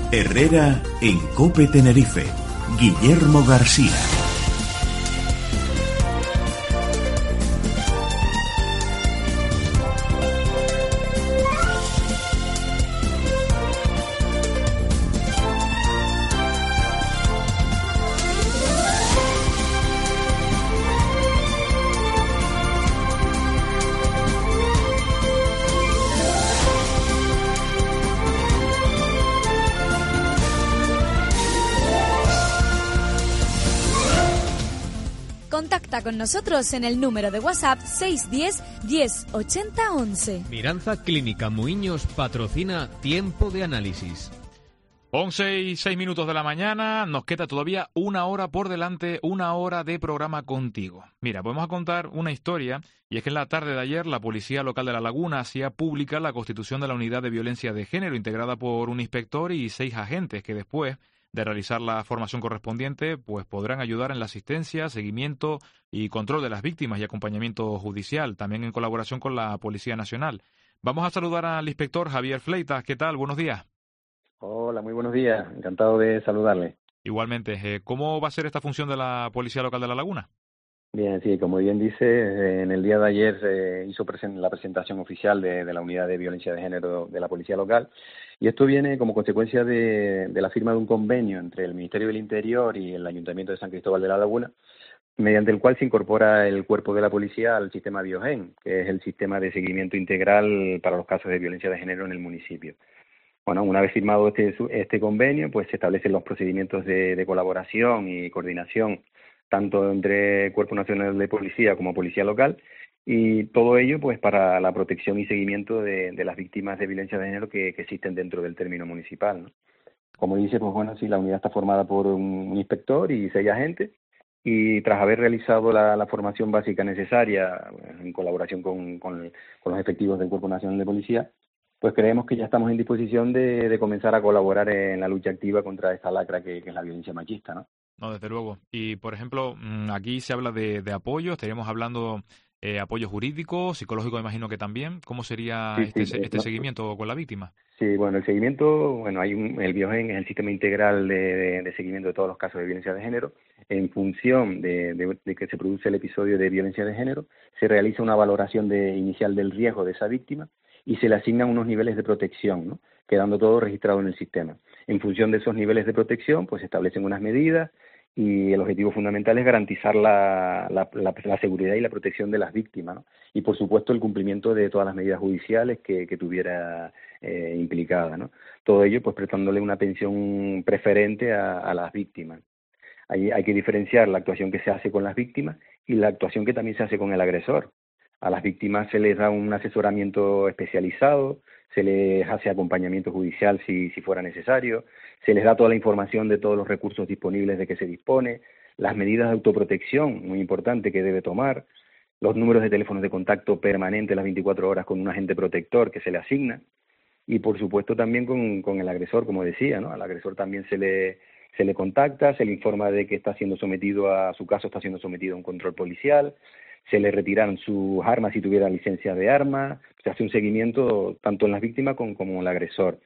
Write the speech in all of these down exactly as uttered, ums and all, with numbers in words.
Herrera en COPE Tenerife. Guillermo García. Contacta con nosotros en el número de WhatsApp seis uno cero, diez, ochenta, once. Miranza Clínica Muiños patrocina Tiempo de Análisis. once y seis minutos de la mañana, nos queda todavía una hora por delante, una hora de programa contigo. Mira, podemos a contar una historia, y es que en la tarde de ayer la Policía Local de La Laguna hacía pública la constitución de la Unidad de Violencia de Género, integrada por un inspector y seis agentes que después de realizar la formación correspondiente, pues podrán ayudar en la asistencia, seguimiento y control de las víctimas y acompañamiento judicial, también en colaboración con la Policía Nacional. Vamos a saludar al inspector Javier Fleitas. ¿Qué tal? Buenos días. Hola, muy buenos días. Encantado de saludarle. Igualmente. Eh, ¿Cómo va a ser esta función de la Policía Local de La Laguna? Bien, sí, como bien dice, en el día de ayer se hizo presen- la presentación oficial de, de la Unidad de Violencia de Género de la Policía Local, y esto viene como consecuencia de, de la firma de un convenio entre el Ministerio del Interior y el Ayuntamiento de San Cristóbal de La Laguna, mediante el cual se incorpora el cuerpo de la policía al sistema Biogen, que es el sistema de seguimiento integral para los casos de violencia de género en el municipio. Bueno, una vez firmado este, este convenio, pues se establecen los procedimientos de, de colaboración y coordinación tanto entre Cuerpo Nacional de Policía como Policía Local, y todo ello pues para la protección y seguimiento de, de las víctimas de violencia de género que, que existen dentro del término municipal, ¿no? Como dice, pues bueno, sí, la unidad está formada por un inspector y seis agentes, y tras haber realizado la, la formación básica necesaria en colaboración con, con, con los efectivos del Cuerpo Nacional de Policía, pues creemos que ya estamos en disposición de, de comenzar a colaborar en la lucha activa contra esta lacra que, que es la violencia machista, ¿no? No, desde luego. Y, por ejemplo, aquí se habla de, de apoyo, estaríamos hablando eh, apoyo jurídico, psicológico, imagino que también. ¿Cómo sería Sí, este, sí, este no, seguimiento con la víctima? Sí, bueno, el seguimiento, bueno, hay un, el Biogen es el sistema integral de, de, de seguimiento de todos los casos de violencia de género. En función de, de, de que se produce el episodio de violencia de género, se realiza una valoración de, inicial del riesgo de esa víctima y se le asignan unos niveles de protección, ¿no?, quedando todo registrado en el sistema. En función de esos niveles de protección, pues se establecen unas medidas, y el objetivo fundamental es garantizar la, la, la, la seguridad y la protección de las víctimas, ¿no? Y, por supuesto, el cumplimiento de todas las medidas judiciales que, que tuviera eh, implicada, ¿no? Todo ello, pues, prestándole una atención preferente a, a las víctimas. Hay, hay que diferenciar la actuación que se hace con las víctimas y la actuación que también se hace con el agresor. A las víctimas se les da un asesoramiento especializado, se les hace acompañamiento judicial si, si fuera necesario, se les da toda la información de todos los recursos disponibles de que se dispone, las medidas de autoprotección, muy importante, que debe tomar, los números de teléfonos de contacto permanentes las veinticuatro horas con un agente protector que se le asigna, y por supuesto también con, con el agresor, como decía, ¿no? Al agresor también se le, se le contacta, se le informa de que está siendo sometido a, su caso está siendo sometido a un control policial, se le retiran sus armas si tuviera licencia de arma, se hace un seguimiento tanto en las víctimas como, como en el agresor.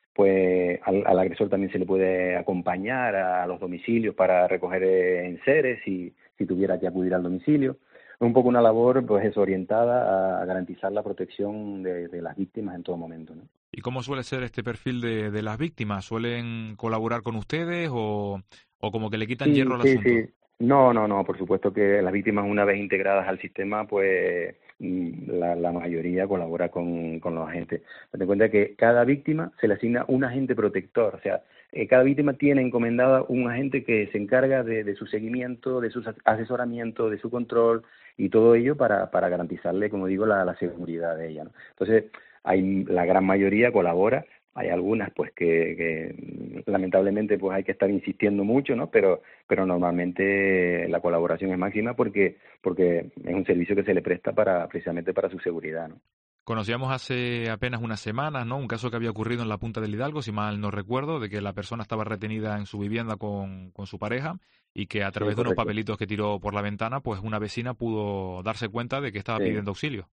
Pues al, al agresor también se le puede acompañar a los domicilios para recoger enseres si, si tuviera que acudir al domicilio. Es un poco una labor pues es orientada a garantizar la protección de, de las víctimas en todo momento, ¿no? ¿Y cómo suele ser este perfil de, de las víctimas? ¿Suelen colaborar con ustedes o, o como que le quitan sí, hierro al sí, asunto? Sí. No, no, no, por supuesto que las víctimas, una vez integradas al sistema, pues la, la mayoría colabora con, con los agentes. Ten en cuenta que cada víctima se le asigna un agente protector, o sea, eh, cada víctima tiene encomendada un agente que se encarga de, de su seguimiento, de su asesoramiento, de su control y todo ello para, para garantizarle, como digo, la, la seguridad de ella, ¿no? Entonces, hay, la gran mayoría colabora. Hay algunas pues que, que lamentablemente pues hay que estar insistiendo mucho, ¿no? Pero pero normalmente la colaboración es máxima porque porque es un servicio que se le presta para precisamente para su seguridad, ¿no? Conocíamos hace apenas unas semanas, ¿no?, un caso que había ocurrido en la Punta del Hidalgo, si mal no recuerdo, de que la persona estaba retenida en su vivienda con, con su pareja y que a través Sí, de unos correcto. papelitos que tiró por la ventana, pues una vecina pudo darse cuenta de que estaba Sí. pidiendo auxilio.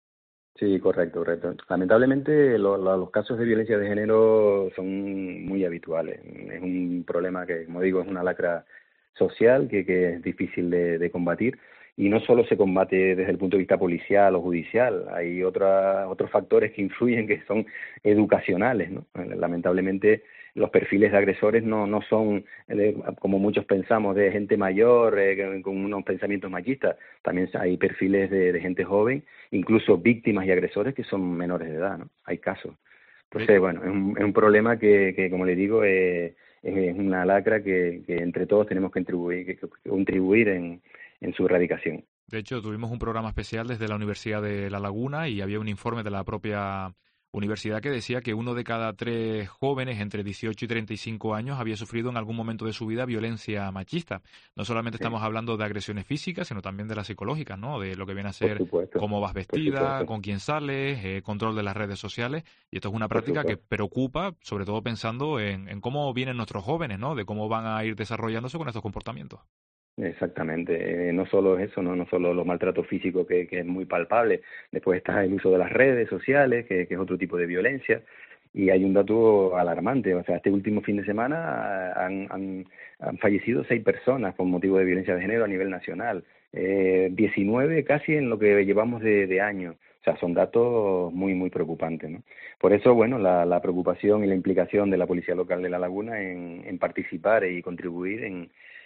Sí, correcto, correcto. Lamentablemente lo, lo, los casos de violencia de género son muy habituales. Es un problema que, como digo, es una lacra social que, que es difícil de, de combatir, y no solo se combate desde el punto de vista policial o judicial, hay otra, otros factores que influyen que son educacionales, ¿no? Lamentablemente los perfiles de agresores no, no son, eh, como muchos pensamos, de gente mayor, eh, con unos pensamientos machistas. También hay perfiles de, de gente joven, incluso víctimas y agresores que son menores de edad, ¿no? Hay casos. Entonces, bueno, es un, es un problema que, que, como le digo, eh, es una lacra que, que entre todos tenemos que contribuir, que, que contribuir en, en su erradicación. De hecho, tuvimos un programa especial desde la Universidad de La Laguna y había un informe de la propia universidad que decía que uno de cada tres jóvenes entre dieciocho y treinta y cinco años había sufrido en algún momento de su vida violencia machista. No solamente sí. estamos hablando de agresiones físicas, sino también de las psicológicas, ¿no? De lo que viene a ser cómo vas vestida, con quién sales, eh, control de las redes sociales. Y esto es una práctica que preocupa, sobre todo pensando en, en cómo vienen nuestros jóvenes, ¿no? De cómo van a ir desarrollándose con estos comportamientos. Exactamente, eh, no solo eso, no no solo los maltratos físicos, que, que es muy palpable, después está el uso de las redes sociales, que, que es otro tipo de violencia, y hay un dato alarmante, o sea, este último fin de semana han, han, han fallecido seis personas por motivo de violencia de género a nivel nacional, eh, diecinueve casi en lo que llevamos de, de año. O sea, son datos muy, muy preocupantes, ¿no? Por eso, bueno, la, la preocupación y la implicación de la Policía Local de La Laguna en, en participar y contribuir en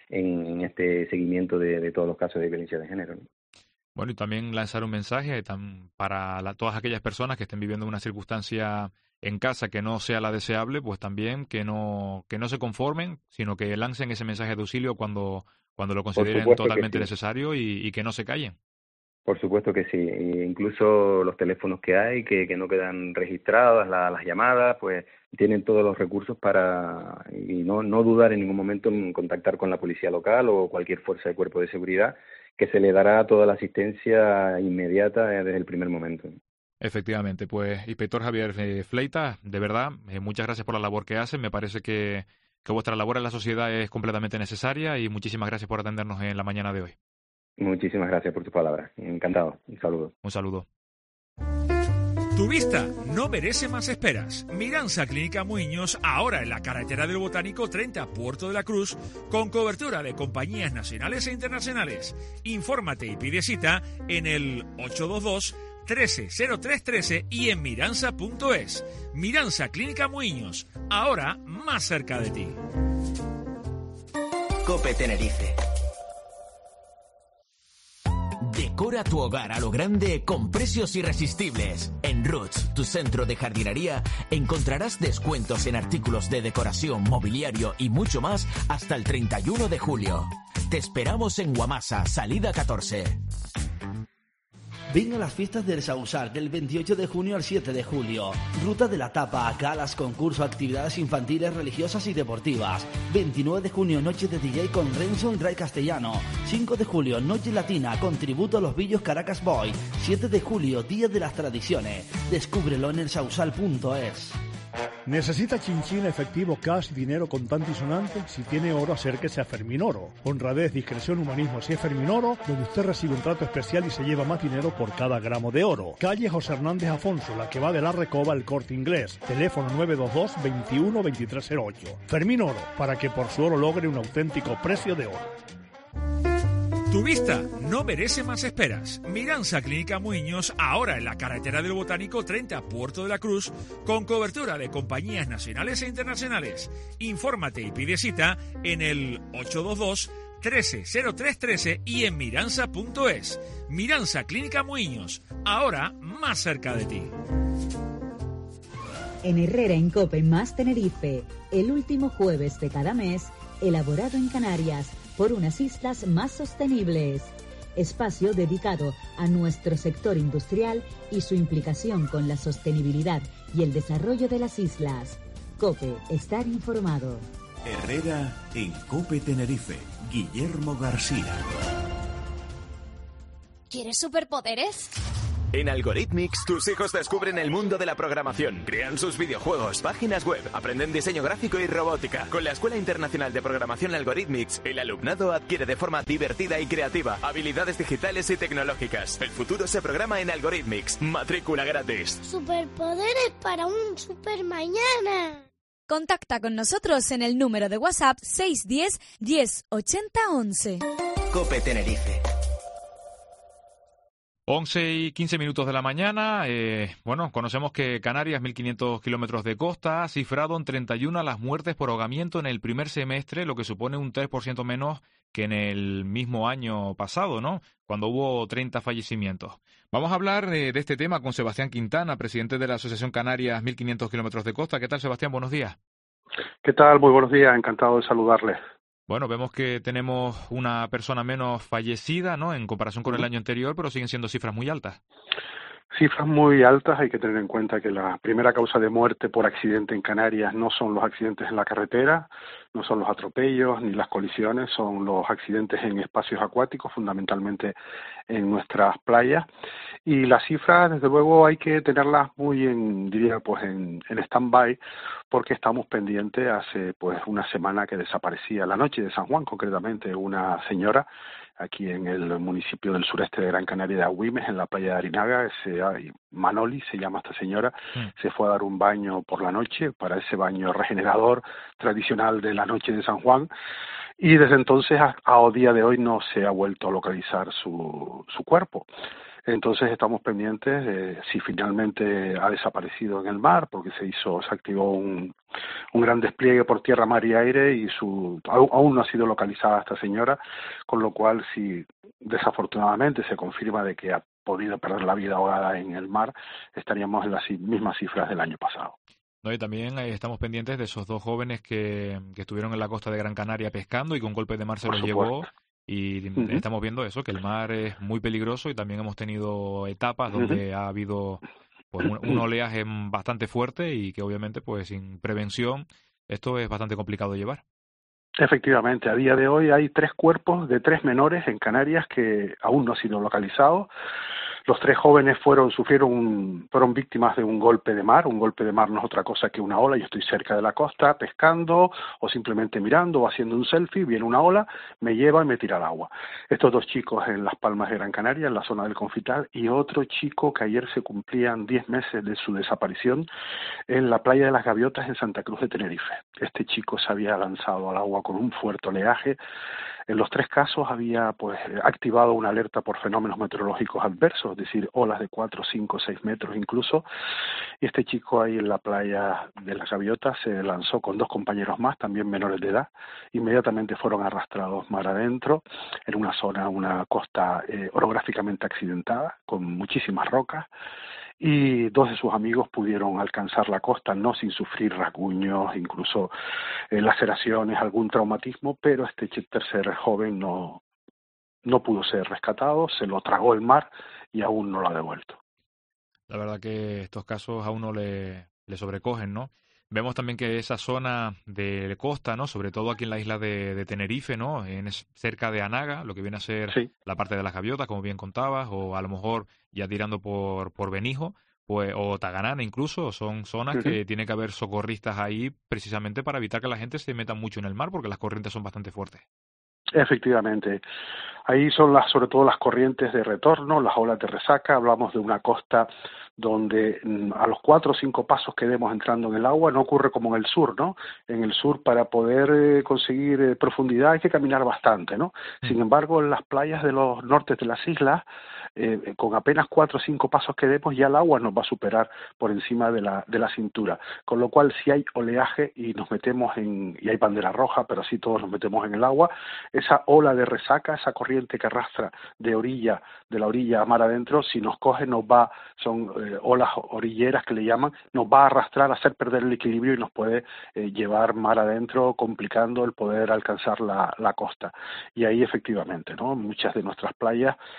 en este seguimiento de, de todos los casos de violencia de género, ¿no? Bueno, y también lanzar un mensaje para la, todas aquellas personas que estén viviendo una circunstancia en casa que no sea la deseable, pues también que no que no se conformen, sino que lancen ese mensaje de auxilio cuando, cuando lo consideren totalmente sí. necesario y, y que no se callen. Por supuesto que sí, e incluso los teléfonos que hay, que, que no quedan registradas, la, las llamadas, pues tienen todos los recursos para, y no, no dudar en ningún momento en contactar con la policía local o cualquier fuerza de cuerpo de seguridad, que se le dará toda la asistencia inmediata desde el primer momento. Efectivamente, pues inspector Javier eh, Fleitas, de verdad, eh, muchas gracias por la labor que hacen, me parece que, que vuestra labor en la sociedad es completamente necesaria y muchísimas gracias por atendernos en la mañana de hoy. Muchísimas gracias por tus palabras. Encantado. Un saludo. Un saludo. Tu vista no merece más esperas. Miranza Clínica Muiños, ahora en la carretera del Botánico treinta, Puerto de la Cruz, con cobertura de compañías nacionales e internacionales. Infórmate y pide cita en el ocho dos dos, trece cero tres trece y en miranza punto es. Miranza Clínica Muiños, ahora más cerca de ti. COPE Tenerife. Decora tu hogar a lo grande con precios irresistibles. En Roots, tu centro de jardinería, encontrarás descuentos en artículos de decoración, mobiliario y mucho más hasta el treinta y uno de julio. Te esperamos en Guamasa, salida catorce. Ven a las fiestas del Sausar del veintiocho de junio al siete de julio. Ruta de la Tapa, galas, concursos, actividades infantiles, religiosas y deportivas. veintinueve de junio, noche de D J con Renzo y Ray Castellano. cinco de julio, noche latina con tributo a los Villos Caracas Boy. siete de julio, Día de las Tradiciones. Descúbrelo en el sausal punto es. ¿Necesita chinchín, efectivo, cash, dinero contante y sonante? Si tiene oro, acérquese a Fermín Oro. Honradez, discreción, humanismo, si es Fermín Oro, donde usted recibe un trato especial y se lleva más dinero por cada gramo de oro. Calle José Hernández Afonso, la que va de la Recoba al Corte Inglés. Teléfono nueve dos dos, veintiuno, veintitrés cero ocho. Fermín Oro, para que por su oro logre un auténtico precio de oro. Tu vista no merece más esperas. Miranza Clínica Muiños, ahora en la carretera del Botánico treinta, Puerto de la Cruz, con cobertura de compañías nacionales e internacionales. Infórmate y pide cita en el ocho dos dos, trece cero tres trece y en miranza punto es. Miranza Clínica Muiños, ahora más cerca de ti. En Herrera en Cope más Tenerife, el último jueves de cada mes, elaborado en Canarias por unas islas más sostenibles. Espacio dedicado a nuestro sector industrial y su implicación con la sostenibilidad y el desarrollo de las islas. COPE, estar informado. Herrera en COPE Tenerife. Guillermo García. ¿Quieres superpoderes? En Algorithmics, tus hijos descubren el mundo de la programación, crean sus videojuegos, páginas web, aprenden diseño gráfico y robótica. Con la Escuela Internacional de Programación Algorithmics, el alumnado adquiere de forma divertida y creativa habilidades digitales y tecnológicas. El futuro se programa en Algorithmics. Matrícula gratis. Superpoderes para un super mañana. Contacta con nosotros en el número de WhatsApp seis uno cero, diez, ochenta, once. COPE Tenerife. once y quince minutos de la mañana. Eh, bueno, conocemos que Canarias, mil quinientos kilómetros de costa, ha cifrado en treinta y una las muertes por ahogamiento en el primer semestre, lo que supone un tres por ciento menos que en el mismo año pasado, ¿no?, cuando hubo treinta fallecimientos. Vamos a hablar eh, de este tema con Sebastián Quintana, presidente de la Asociación Canarias mil quinientos kilómetros de costa. ¿Qué tal, Sebastián? Buenos días. ¿Qué tal? Muy buenos días. Encantado de saludarles. Bueno, vemos que tenemos una persona menos fallecida, ¿no?, en comparación con el año anterior, pero siguen siendo cifras muy altas. Cifras muy altas. Hay que tener en cuenta que la primera causa de muerte por accidente en Canarias no son los accidentes en la carretera, no son los atropellos ni las colisiones, son los accidentes en espacios acuáticos, fundamentalmente en nuestras playas. Y las cifras, desde luego, hay que tenerlas muy en, diría, pues en, en stand-by, porque estamos pendientes hace pues una semana que desaparecía, la noche de San Juan concretamente, una señora aquí en el municipio del sureste de Gran Canaria de Agüimes, en la playa de Arinaga. Ese, Manoli se llama esta señora, mm. se fue a dar un baño por la noche, para ese baño regenerador tradicional de la noche de San Juan, y desde entonces a, a día de hoy no se ha vuelto a localizar su, su cuerpo. Entonces estamos pendientes de si finalmente ha desaparecido en el mar, porque se hizo, se activó un, un gran despliegue por tierra, mar y aire, y su aún no ha sido localizada esta señora, con lo cual si desafortunadamente se confirma de que ha podido perder la vida ahogada en el mar, estaríamos en las mismas cifras del año pasado. No, y también eh, estamos pendientes de esos dos jóvenes que, que estuvieron en la costa de Gran Canaria pescando y con golpe de mar se los llevó. Y uh-huh. estamos viendo eso, que el mar es muy peligroso, y también hemos tenido etapas donde uh-huh. ha habido pues un, un oleaje bastante fuerte y que obviamente pues sin prevención esto es bastante complicado de llevar. Efectivamente, a día de hoy hay tres cuerpos de tres menores en Canarias que aún no han sido localizados. Los tres jóvenes fueron sufrieron un, fueron víctimas de un golpe de mar. Un golpe de mar no es otra cosa que una ola. Yo estoy cerca de la costa pescando o simplemente mirando o haciendo un selfie, viene una ola, me lleva y me tira al agua. Estos dos chicos en Las Palmas de Gran Canaria, en la zona del Confital, y otro chico que ayer se cumplían diez meses de su desaparición en la playa de las Gaviotas en Santa Cruz de Tenerife. Este chico se había lanzado al agua con un fuerte oleaje. En los tres casos había pues activado una alerta por fenómenos meteorológicos adversos, es decir, olas de cuatro, cinco, seis metros incluso, y este chico ahí en la playa de las Gaviotas se lanzó con dos compañeros más, también menores de edad. Inmediatamente fueron arrastrados mar adentro, en una zona, una costa eh, orográficamente accidentada, con muchísimas rocas, y dos de sus amigos pudieron alcanzar la costa, no sin sufrir rasguños, incluso eh, laceraciones, algún traumatismo, pero este tercer joven no, no pudo ser rescatado, se lo tragó el mar y aún no lo ha devuelto. La verdad que estos casos a uno le, le sobrecogen, ¿no? Vemos también que esa zona de costa, ¿no?, sobre todo aquí en la isla de, de Tenerife, ¿no?, en, cerca de Anaga, lo que viene a ser sí. la parte de las Gaviotas, como bien contabas, o a lo mejor ya tirando por, por Benijo, pues, o Taganana incluso, son zonas uh-huh. que tiene que haber socorristas ahí precisamente para evitar que la gente se meta mucho en el mar, porque las corrientes son bastante fuertes. Efectivamente. Ahí son las, sobre todo las corrientes de retorno, las olas de resaca. Hablamos de una costa donde a los cuatro o cinco pasos que demos entrando en el agua no ocurre como en el sur, ¿no? En el sur, para poder eh, conseguir eh, profundidad hay que caminar bastante, ¿no? Mm. Sin embargo, en las playas de los nortes de las islas, eh, con apenas cuatro o cinco pasos que demos, ya el agua nos va a superar por encima de la, de la cintura. Con lo cual, si hay oleaje y nos metemos en, y hay bandera roja, pero sí todos nos metemos en el agua, esa ola de resaca, esa corriente que arrastra de orilla, de la orilla a mar adentro, si nos coge, nos va, son eh, olas orilleras que le llaman, nos va a arrastrar, a hacer perder el equilibrio y nos puede eh, llevar mar adentro, complicando el poder alcanzar la, la costa. Y ahí efectivamente, ¿no?, muchas de nuestras playas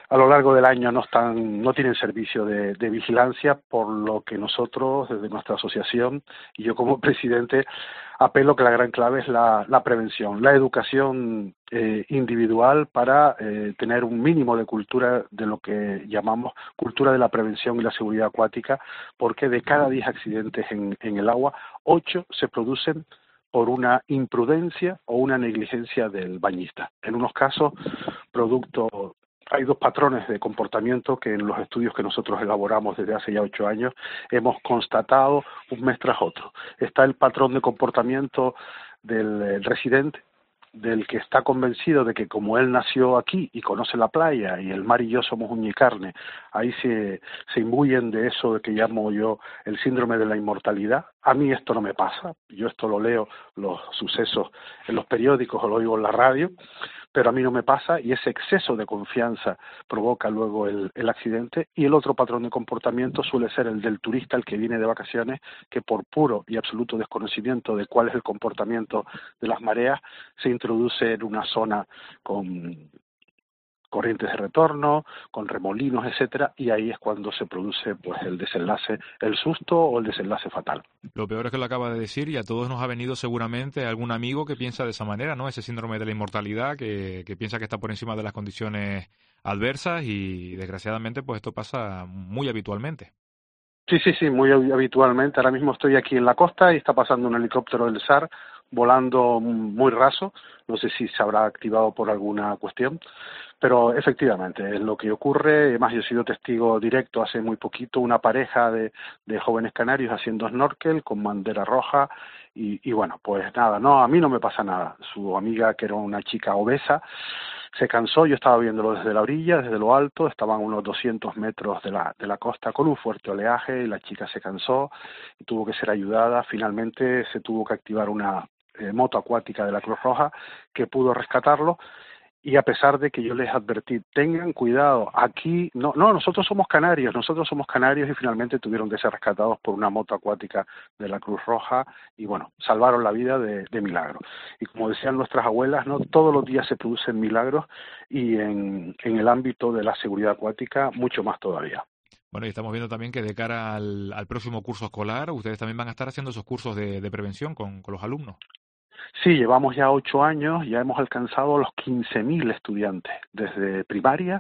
a lo largo del año no están, no tienen servicio de, de vigilancia, por lo que nosotros, desde nuestra asociación, y yo como presidente, apelo que la gran clave es la, la prevención, la educación eh, individual para eh, tener un mínimo de cultura de lo que llamamos cultura de la prevención y la seguridad acuática, porque de cada diez accidentes en, en el agua, ocho se producen por una imprudencia o una negligencia del bañista. En unos casos, producto, hay dos patrones de comportamiento que en los estudios que nosotros elaboramos desde hace ya ocho años hemos constatado un mes tras otro. Está el patrón de comportamiento del residente, del que está convencido de que como él nació aquí y conoce la playa y el mar y yo somos uña y carne, ahí se, se imbuyen de eso que llamo yo el síndrome de la inmortalidad. A mí esto no me pasa, yo esto lo leo, los sucesos en los periódicos o lo oigo en la radio, pero a mí no me pasa, y ese exceso de confianza provoca luego el, el accidente. Y el otro patrón de comportamiento suele ser el del turista, el que viene de vacaciones, que por puro y absoluto desconocimiento de cuál es el comportamiento de las mareas, se introduce en una zona con corrientes de retorno, con remolinos, etcétera, y ahí es cuando se produce pues el desenlace, el susto o el desenlace fatal. Lo peor es que lo acaba de decir, y a todos nos ha venido seguramente algún amigo que piensa de esa manera, ¿no? Ese síndrome de la inmortalidad, que, que piensa que está por encima de las condiciones adversas, y desgraciadamente pues esto pasa muy habitualmente. Sí, sí, sí, muy habitualmente. Ahora mismo estoy aquí en la costa y está pasando un helicóptero del S A R volando muy raso, no sé si se habrá activado por alguna cuestión, pero efectivamente es lo que ocurre. Además, yo he sido testigo directo hace muy poquito, una pareja de, de jóvenes canarios haciendo snorkel con bandera roja y, y bueno, pues nada, no, a mí no me pasa nada. Su amiga, que era una chica obesa, se cansó, yo estaba viéndolo desde la orilla, desde lo alto, estaban a unos doscientos metros de la, de la costa con un fuerte oleaje, y la chica se cansó y tuvo que ser ayudada. Finalmente se tuvo que activar una eh, moto acuática de la Cruz Roja que pudo rescatarlo. Y a pesar de que yo les advertí, tengan cuidado, aquí, no, no, nosotros somos canarios, nosotros somos canarios, y finalmente tuvieron que ser rescatados por una moto acuática de la Cruz Roja, y bueno, salvaron la vida de, de milagro. Y como decían nuestras abuelas, no todos los días se producen milagros, y en, en el ámbito de la seguridad acuática, mucho más todavía. Bueno, y estamos viendo también que de cara al, al próximo curso escolar, ustedes también van a estar haciendo esos cursos de, de prevención con, con los alumnos. Sí, llevamos ya ocho años, ya hemos alcanzado los quince mil estudiantes, desde primaria,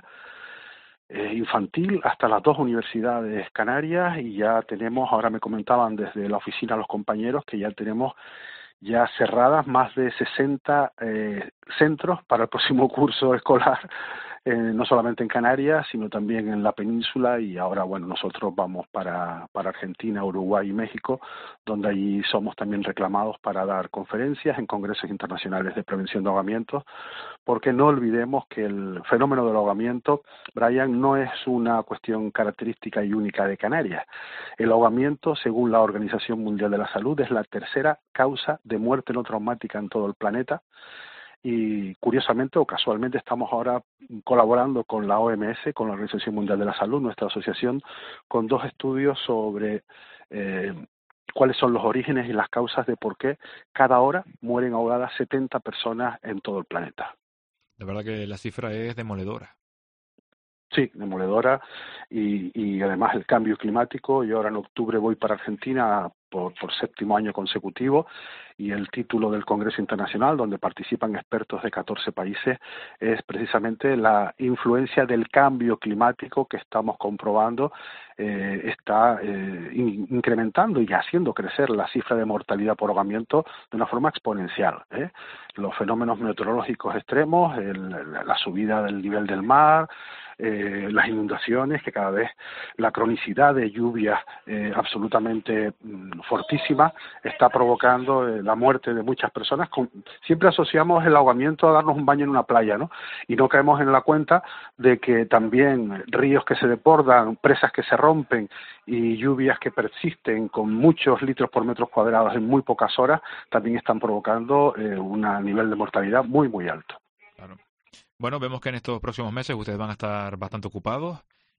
eh, infantil, hasta las dos universidades canarias, y ya tenemos, ahora me comentaban desde la oficina los compañeros, que ya tenemos ya cerradas más de sesenta eh, centros para el próximo curso escolar, eh, no solamente en Canarias, sino también en la península, y ahora, bueno, nosotros vamos para, para Argentina, Uruguay y México, donde allí somos también reclamados para dar conferencias en congresos internacionales de prevención de ahogamientos, porque no olvidemos que el fenómeno del ahogamiento, Brian, no es una cuestión característica y única de Canarias. El ahogamiento, según la Organización Mundial de la Salud, es la tercera causa de muerte no traumática en todo el planeta. Y curiosamente o casualmente estamos ahora colaborando con la O M S, con la Organización Mundial de la Salud, nuestra asociación, con dos estudios sobre eh, cuáles son los orígenes y las causas de por qué cada hora mueren ahogadas setenta personas en todo el planeta. La verdad que la cifra es demoledora. Sí, demoledora, y, y además el cambio climático. Yo ahora en octubre voy para Argentina por, por séptimo año consecutivo, y el título del Congreso Internacional, donde participan expertos de catorce países, es precisamente la influencia del cambio climático que estamos comprobando eh, está eh, in, incrementando y haciendo crecer la cifra de mortalidad por ahogamiento de una forma exponencial, ¿eh? Los fenómenos meteorológicos extremos, el, la subida del nivel del mar, Eh, las inundaciones, que cada vez la cronicidad de lluvias eh, absolutamente mm, fortísima está provocando eh, la muerte de muchas personas. Con, siempre asociamos el ahogamiento a darnos un baño en una playa, ¿no? Y no caemos en la cuenta de que también ríos que se desbordan, presas que se rompen y lluvias que persisten con muchos litros por metros cuadrados en muy pocas horas también están provocando eh, un nivel de mortalidad muy, muy alto. Claro. Bueno, vemos que en estos próximos meses ustedes van a estar bastante ocupados,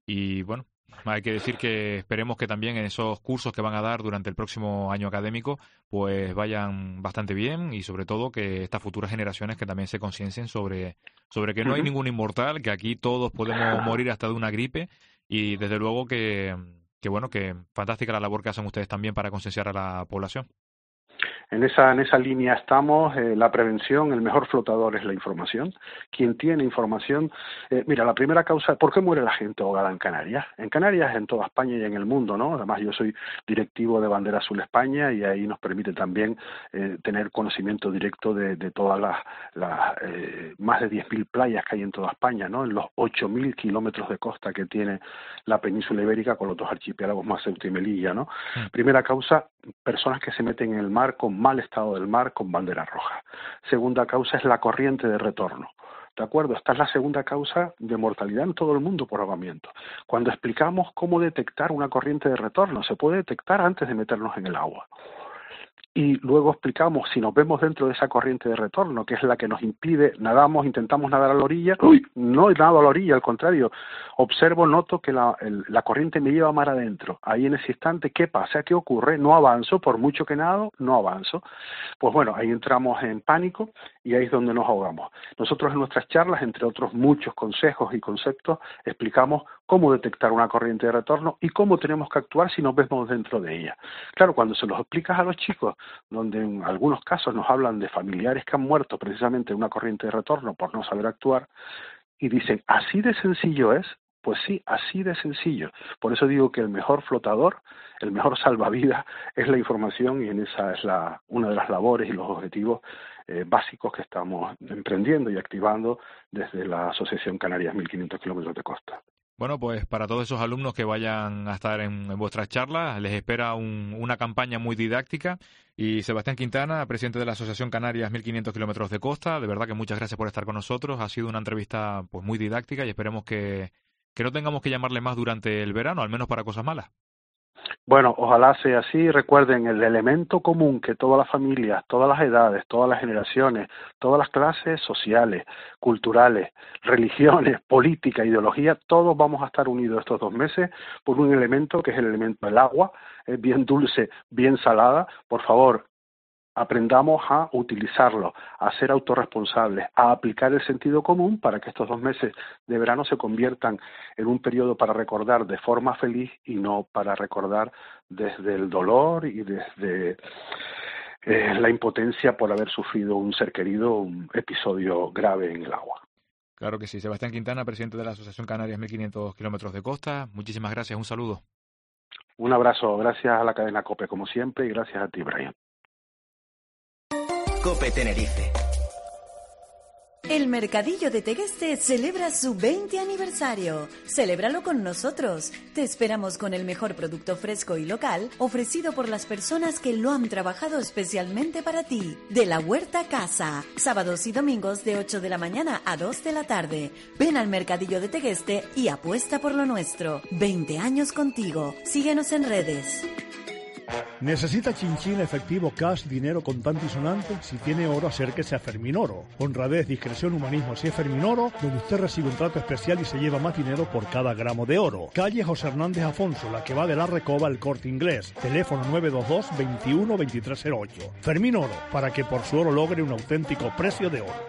y bueno, hay que decir que esperemos que también en esos cursos que van a dar durante el próximo año académico pues vayan bastante bien y sobre todo que estas futuras generaciones que también se conciencien sobre, sobre que no hay ningún inmortal, que aquí todos podemos morir hasta de una gripe y desde luego que, que bueno, que fantástica la labor que hacen ustedes también para concienciar a la población. En esa, en esa línea estamos, eh, la prevención, el mejor flotador es la información. Quien tiene información, eh, mira, la primera causa, ¿por qué muere la gente ahogada en Canarias? En Canarias, en toda España y en el mundo, ¿no? Además, yo soy directivo de Bandera Azul España y ahí nos permite también eh, tener conocimiento directo de, de todas las, las eh, más de diez mil playas que hay en toda España, ¿no? En los ocho mil kilómetros de costa que tiene la península ibérica con los dos archipiélagos más Ceuta y Melilla, ¿no? Mm. Primera causa, personas que se meten en el mar con mal estado del mar con bandera roja. Segunda causa es la corriente de retorno. ¿De acuerdo? Esta es la segunda causa de mortalidad en todo el mundo por ahogamiento. Cuando explicamos cómo detectar una corriente de retorno, se puede detectar antes de meternos en el agua. Y luego explicamos, si nos vemos dentro de esa corriente de retorno, que es la que nos impide, nadamos, intentamos nadar a la orilla, ¡uy! No nado a la orilla, al contrario, observo, noto que la, el, la corriente me lleva mar adentro. Ahí en ese instante, ¿qué pasa? ¿Qué ocurre? No avanzo, por mucho que nado, no avanzo. Pues bueno, ahí entramos en pánico y ahí es donde nos ahogamos. Nosotros en nuestras charlas, entre otros muchos consejos y conceptos, explicamos cómo detectar una corriente de retorno y cómo tenemos que actuar si nos vemos dentro de ella. Claro, cuando se los explicas a los chicos, donde en algunos casos nos hablan de familiares que han muerto precisamente en una corriente de retorno por no saber actuar, y dicen, ¿así de sencillo es? Pues sí, así de sencillo. Por eso digo que el mejor flotador, el mejor salvavidas es la información y en esa es la una de las labores y los objetivos eh, básicos que estamos emprendiendo y activando desde la Asociación Canarias mil quinientos kilómetros de costa. Bueno, pues para todos esos alumnos que vayan a estar en, en vuestras charlas, les espera un, una campaña muy didáctica. Y Sebastián Quintana, presidente de la Asociación Canarias mil quinientos kilómetros de costa, de verdad que muchas gracias por estar con nosotros. Ha sido una entrevista pues muy didáctica y esperemos que, que no tengamos que llamarle más durante el verano, al menos para cosas malas. Bueno, ojalá sea así. Recuerden, el elemento común que todas las familias, todas las edades, todas las generaciones, todas las clases sociales, culturales, religiones, política, ideología, todos vamos a estar unidos estos dos meses por un elemento que es el elemento del agua, es bien dulce, bien salada. Por favor, aprendamos a utilizarlo, a ser autorresponsables, a aplicar el sentido común para que estos dos meses de verano se conviertan en un periodo para recordar de forma feliz y no para recordar desde el dolor y desde eh, la impotencia por haber sufrido un ser querido, un episodio grave en el agua. Claro que sí. Sebastián Quintana, presidente de la Asociación Canarias mil quinientos kilómetros de costa. Muchísimas gracias. Un saludo. Un abrazo. Gracias a la cadena COPE como siempre y gracias a ti, Brian. COPE Tenerife. El Mercadillo de Tegueste celebra su veinte aniversario. Celébralo con nosotros. Te esperamos con el mejor producto fresco y local ofrecido por las personas que lo han trabajado especialmente para ti. De la Huerta Casa. Sábados y domingos de ocho de la mañana a dos de la tarde. Ven al Mercadillo de Tegueste y apuesta por lo nuestro. veinte años contigo. Síguenos en redes. ¿Necesita chinchín, efectivo, cash, dinero contante y sonante? Si tiene oro, acérquese a Ferminoro. Honradez, discreción, humanismo. Si es Ferminoro, donde usted recibe un trato especial y se lleva más dinero por cada gramo de oro. Calle José Hernández Afonso, la que va de la Recoba al Corte Inglés. Teléfono nueve dos dos, veintiuno, veintitrés cero ocho. Ferminoro, para que por su oro logre un auténtico precio de oro.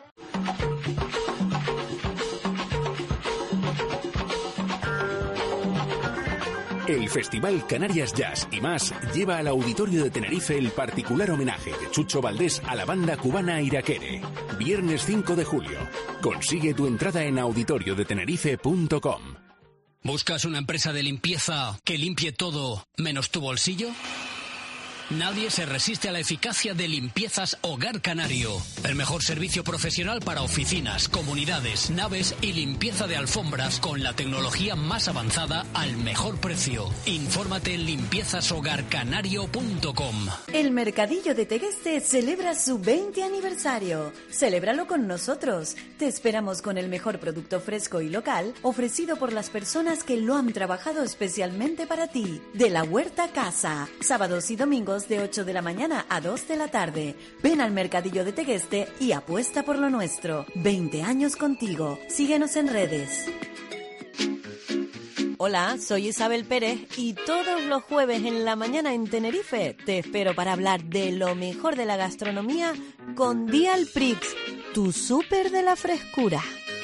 El Festival Canarias Jazz y más lleva al Auditorio de Tenerife el particular homenaje de Chucho Valdés a la banda cubana Iraquere. Viernes cinco de julio. Consigue tu entrada en auditorio de tenerife punto com. ¿Buscas una empresa de limpieza que limpie todo menos tu bolsillo? Nadie se resiste a la eficacia de Limpiezas Hogar Canario. El mejor servicio profesional para oficinas, comunidades, naves y limpieza de alfombras con la tecnología más avanzada al mejor precio. Infórmate en limpiezas hogar canario punto com. El Mercadillo de Tegueste celebra su veinte aniversario. Celébralo con nosotros. Te esperamos con el mejor producto fresco y local ofrecido por las personas que lo han trabajado especialmente para ti. De la Huerta Casa. Sábados y domingos de ocho de la mañana a dos de la tarde. Ven al Mercadillo de Tegueste y apuesta por lo nuestro. veinte años contigo. Síguenos en redes. Hola, soy Isabel Pérez y todos los jueves en la mañana en Tenerife te espero para hablar de lo mejor de la gastronomía con Dial Prix, tu súper de la frescura.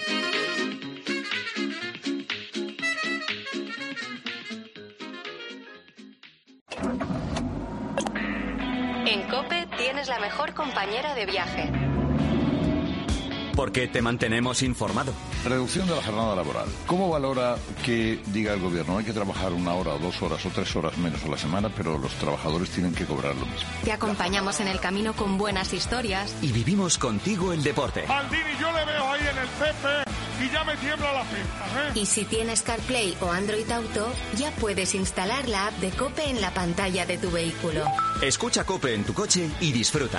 En COPE tienes la mejor compañera de viaje. Porque te mantenemos informado. Reducción de la jornada laboral. ¿Cómo valora que diga el gobierno hay que trabajar una hora, o dos horas o tres horas menos a la semana, pero los trabajadores tienen que cobrar lo mismo? Te acompañamos en el camino con buenas historias. Y vivimos contigo el deporte. Maldini, yo le veo ahí en el Pepe y ya me tiembla la pinta, ¿eh? Y si tienes CarPlay o Android Auto, ya puedes instalar la app de COPE en la pantalla de tu vehículo. Escucha COPE en tu coche y disfruta.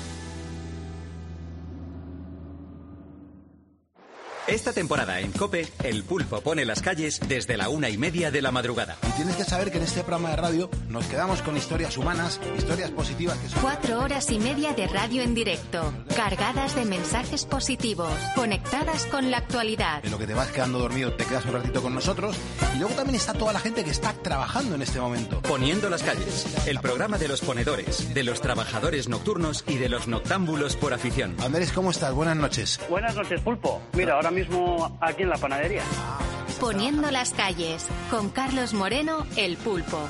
Esta temporada en COPE, el pulpo pone las calles desde la una y media de la madrugada. Y tienes que saber que en este programa de radio nos quedamos con historias humanas, historias positivas que son... Cuatro horas y media de radio en directo, cargadas de mensajes positivos, conectadas con la actualidad. En lo que te vas quedando dormido, te quedas un ratito con nosotros. Y luego también está toda la gente que está trabajando en este momento. Poniendo las calles, el programa de los ponedores, de los trabajadores nocturnos y de los noctámbulos por afición. Andrés, ¿cómo estás? Buenas noches. Buenas noches, pulpo. Mira, ahora mismo aquí en la panadería. Poniendo las calles, con Carlos Moreno, el pulpo.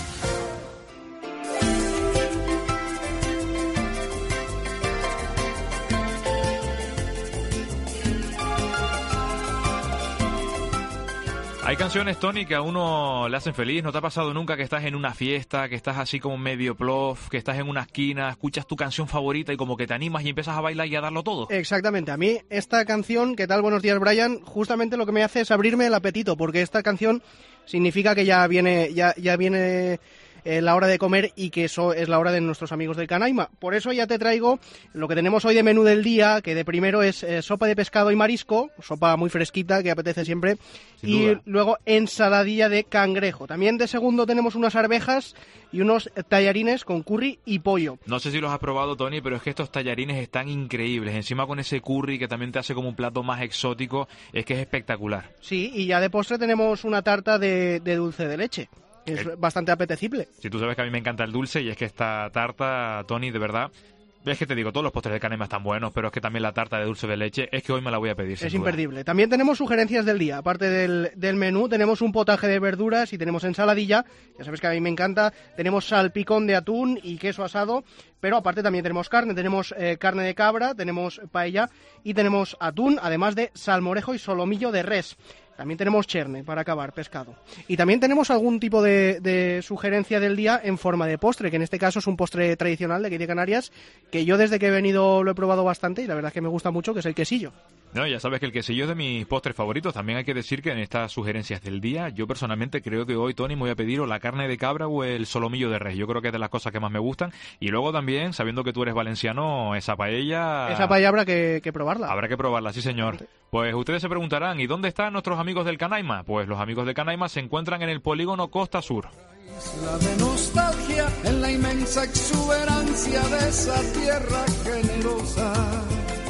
Hay canciones, Tony, que a uno le hacen feliz. ¿No te ha pasado nunca que estás en una fiesta, que estás así como medio plof, que estás en una esquina, escuchas tu canción favorita y como que te animas y empiezas a bailar y a darlo todo? Exactamente. A mí esta canción, ¿qué tal? Buenos días, Brian. Justamente lo que me hace es abrirme el apetito, porque esta canción significa que ya viene, ya, ya viene... Eh, la hora de comer y que eso es la hora de nuestros amigos del Canaima. Por eso ya te traigo lo que tenemos hoy de menú del día, que de primero es eh, sopa de pescado y marisco, sopa muy fresquita que apetece siempre, Sin y duda. luego ensaladilla de cangrejo. También de segundo tenemos unas arvejas y unos tallarines con curry y pollo. No sé si los has probado, Tony, pero es que estos tallarines están increíbles. Encima con ese curry que también te hace como un plato más exótico, es que es espectacular. Sí, y ya de postre tenemos una tarta de, de dulce de leche. Es El... bastante apetecible. Si tú sabes que a mí me encanta el dulce y es que esta tarta, Tony, de verdad... Es que te digo, todos los postres de Canaima están buenos, pero es que también la tarta de dulce de leche, es que hoy me la voy a pedir. Es imperdible. También tenemos sugerencias del día. Aparte del, del menú, tenemos un potaje de verduras y tenemos ensaladilla. Ya sabes que a mí me encanta. Tenemos salpicón de atún y queso asado. Pero aparte también tenemos carne. Tenemos eh, carne de cabra, tenemos paella y tenemos atún, además de salmorejo y solomillo de res. También tenemos cherne para acabar, pescado. Y también tenemos algún tipo de, de sugerencia del día en forma de postre, que en este caso es un postre tradicional de aquí de Canarias, que yo desde que he venido lo he probado bastante y la verdad es que me gusta mucho, que es el quesillo. No, ya sabes que el quesillo es de mis postres favoritos. También hay que decir que en estas sugerencias del día, yo personalmente creo que hoy, Tony, me voy a pedir o la carne de cabra o el solomillo de res. Yo creo que es de las cosas que más me gustan. Y luego también, sabiendo que tú eres valenciano, esa paella... Esa paella habrá que, que probarla. Habrá que probarla, sí señor. Pues ustedes se preguntarán, ¿y dónde están nuestros amigos del Canaima? Pues los amigos del Canaima se encuentran en el polígono Costa Sur. La de nostalgia en la inmensa exuberancia de esa tierra generosa,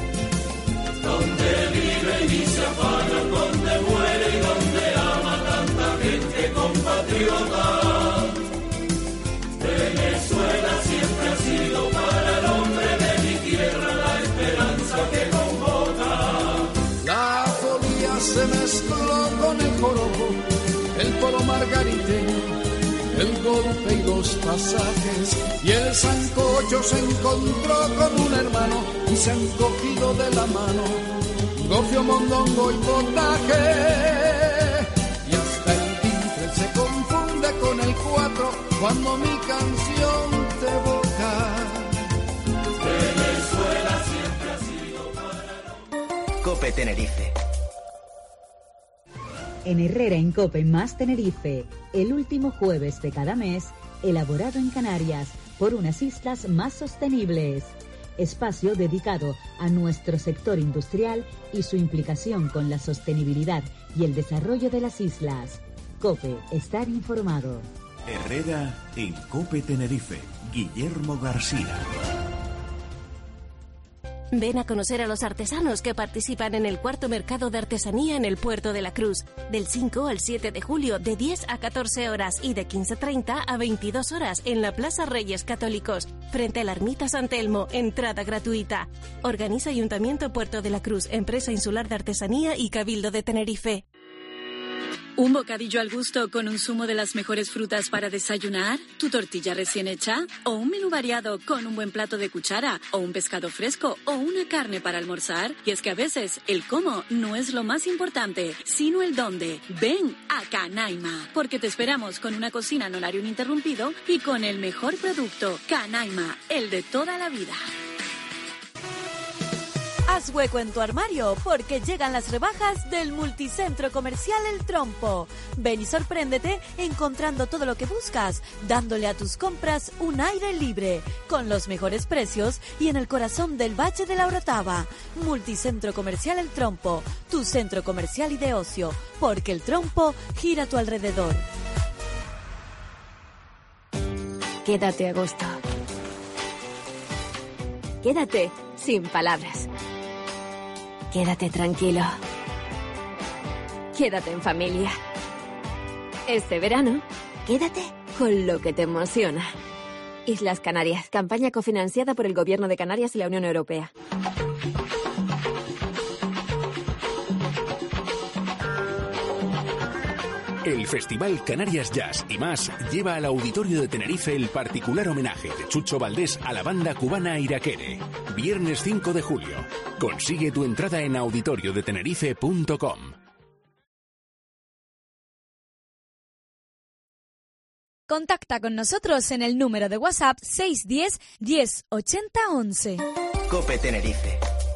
donde vive y se apaga, donde muere y donde ama tanta gente compatriota. Venezuela siempre ha sido para el hombre de mi tierra la esperanza que convoca. La folía se mezcló con el joropo, el polo margariteño, el golpe y los pasajes, y el sancocho se encontró con un hermano y se han cogido de la mano gofio, mondongo y potaje, y hasta el timbre se confunde con el cuatro cuando mi canción te evoca. Venezuela siempre ha sido para... COPE Tenerife. En Herrera en COPE más Tenerife, el último jueves de cada mes, elaborado en Canarias por unas islas más sostenibles. Espacio dedicado a nuestro sector industrial y su implicación con la sostenibilidad y el desarrollo de las islas. COPE, estar informado. Herrera en COPE Tenerife, Guillermo García. Ven a conocer a los artesanos que participan en el cuarto mercado de artesanía en el Puerto de la Cruz, del cinco al siete de julio, de diez a catorce horas y de quince treinta a veintidós horas en la Plaza Reyes Católicos, frente a la Ermita San Telmo, entrada gratuita. Organiza Ayuntamiento Puerto de la Cruz, Empresa Insular de Artesanía y Cabildo de Tenerife. ¿Un bocadillo al gusto con un zumo de las mejores frutas para desayunar? ¿Tu tortilla recién hecha? ¿O un menú variado con un buen plato de cuchara? ¿O un pescado fresco? ¿O una carne para almorzar? Y es que a veces el cómo no es lo más importante, sino el dónde. Ven a Canaima, porque te esperamos con una cocina en horario ininterrumpido y con el mejor producto. Canaima, el de toda la vida. Haz hueco en tu armario porque llegan las rebajas del Multicentro Comercial El Trompo. Ven y sorpréndete encontrando todo lo que buscas, dándole a tus compras un aire libre, con los mejores precios y en el corazón del Valle de la Orotava. Multicentro Comercial El Trompo, tu centro comercial y de ocio, porque El Trompo gira a tu alrededor. Quédate a gusto. Quédate sin palabras. Quédate tranquilo. Quédate en familia. Este verano, quédate con lo que te emociona. Islas Canarias, campaña cofinanciada por el Gobierno de Canarias y la Unión Europea. El Festival Canarias Jazz y más lleva al Auditorio de Tenerife el particular homenaje de Chucho Valdés a la banda cubana Iraquere. Viernes cinco de julio. Consigue tu entrada en auditorio de tenerife punto com. Contacta con nosotros en el número de WhatsApp seis uno cero, diez, ochenta, once. COPE Tenerife.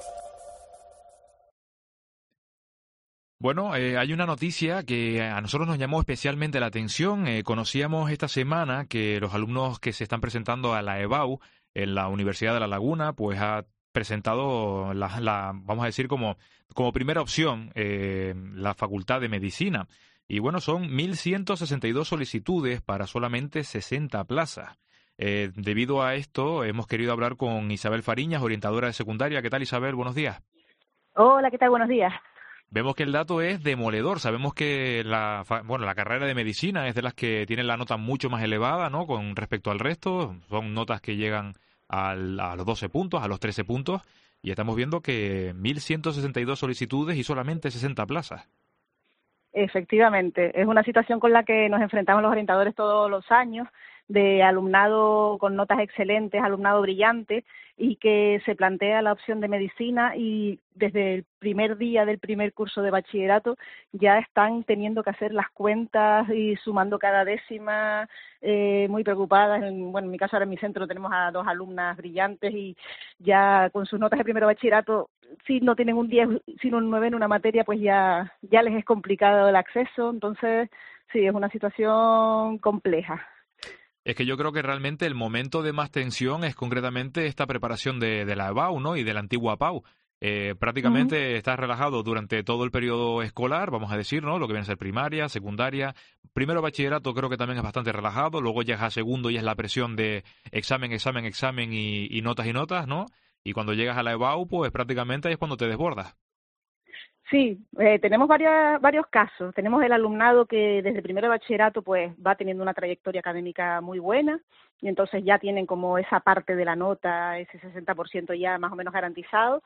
Bueno, eh, hay una noticia que a nosotros nos llamó especialmente la atención. Eh, conocíamos esta semana que los alumnos que se están presentando a la EBAU en la Universidad de La Laguna, pues ha presentado, la, la vamos a decir, como, como primera opción eh, la Facultad de Medicina. Y bueno, son mil ciento sesenta y dos solicitudes para solamente sesenta plazas. Eh, debido a esto, hemos querido hablar con Isabel Fariñas, orientadora de secundaria. ¿Qué tal, Isabel? Buenos días. Hola, ¿qué tal? Buenos días. Vemos que el dato es demoledor. Sabemos que la bueno la carrera de medicina es de las que tienen la nota mucho más elevada, ¿no? Con respecto al resto. Son notas que llegan al, a los doce puntos, a los trece puntos. Y estamos viendo que mil ciento sesenta y dos solicitudes y solamente sesenta plazas. Efectivamente. Es una situación con la que nos enfrentamos los orientadores todos los años, de alumnado con notas excelentes, alumnado brillante, y que se plantea la opción de medicina y desde el primer día del primer curso de bachillerato ya están teniendo que hacer las cuentas y sumando cada décima, eh, muy preocupadas. En, bueno, en mi caso ahora en mi centro tenemos a dos alumnas brillantes y ya con sus notas de primero bachillerato, si no tienen un diez, sino un nueve en una materia, pues ya, ya les es complicado el acceso. Entonces, sí, es una situación compleja. Es que yo creo que realmente el momento de más tensión es concretamente esta preparación de, de la EBAU, ¿no? Y de la antigua P A U. Eh, prácticamente uh-huh. estás relajado durante todo el periodo escolar, vamos a decir, ¿no? Lo que viene a ser primaria, secundaria. Primero bachillerato creo que también es bastante relajado. Luego llegas a segundo y es la presión de examen, examen, examen y, y notas y notas, ¿no? Y cuando llegas a la EBAU, pues prácticamente ahí es cuando te desbordas. Sí, eh, tenemos varias, varios casos. Tenemos el alumnado que desde primero de bachillerato pues va teniendo una trayectoria académica muy buena y entonces ya tienen como esa parte de la nota, ese sesenta por ciento ya más o menos garantizado.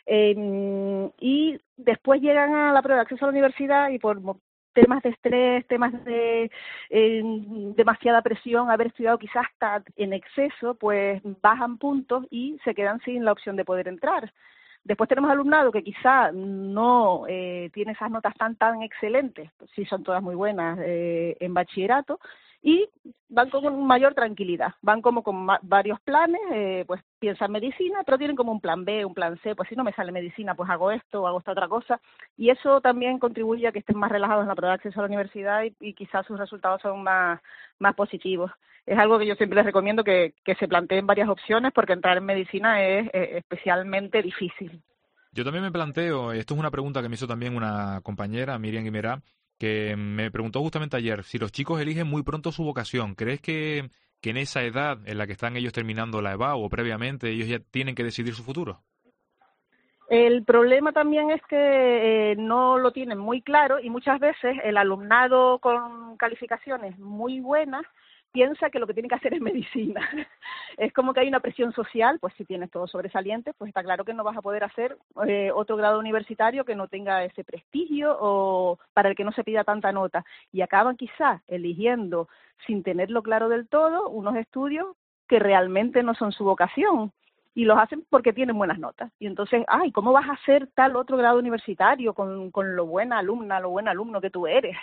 Eh, y después llegan a la prueba de acceso a la universidad y por temas de estrés, temas de eh, demasiada presión, haber estudiado quizás hasta en exceso, pues bajan puntos y se quedan sin la opción de poder entrar. Después tenemos alumnado que quizá no eh, tiene esas notas tan tan excelentes, pues sí son todas muy buenas eh, en bachillerato, y van con mayor tranquilidad, van como con ma- varios planes, eh, pues piensan medicina, pero tienen como un plan B, un plan C, pues si no me sale medicina, pues hago esto o hago esta otra cosa, y eso también contribuye a que estén más relajados en la prueba de acceso a la universidad y, y quizás sus resultados son más, más positivos. Es algo que yo siempre les recomiendo que, que se planteen varias opciones porque entrar en medicina es eh, especialmente difícil. Yo también me planteo, esto es una pregunta que me hizo también una compañera, Miriam Guimerá, que me preguntó justamente ayer, si los chicos eligen muy pronto su vocación, ¿crees que, que en esa edad en la que están ellos terminando la EBAU o previamente ellos ya tienen que decidir su futuro? El problema también es que eh, no lo tienen muy claro y muchas veces el alumnado con calificaciones muy buenas piensa que lo que tiene que hacer es medicina. Es como que hay una presión social, pues si tienes todo sobresaliente, pues está claro que no vas a poder hacer eh, otro grado universitario que no tenga ese prestigio o para el que no se pida tanta nota. Y acaban quizás eligiendo, sin tenerlo claro del todo, unos estudios que realmente no son su vocación. Y los hacen porque tienen buenas notas. Y entonces, ay, ¿cómo vas a hacer tal otro grado universitario con, con lo buena alumna, lo buen alumno que tú eres?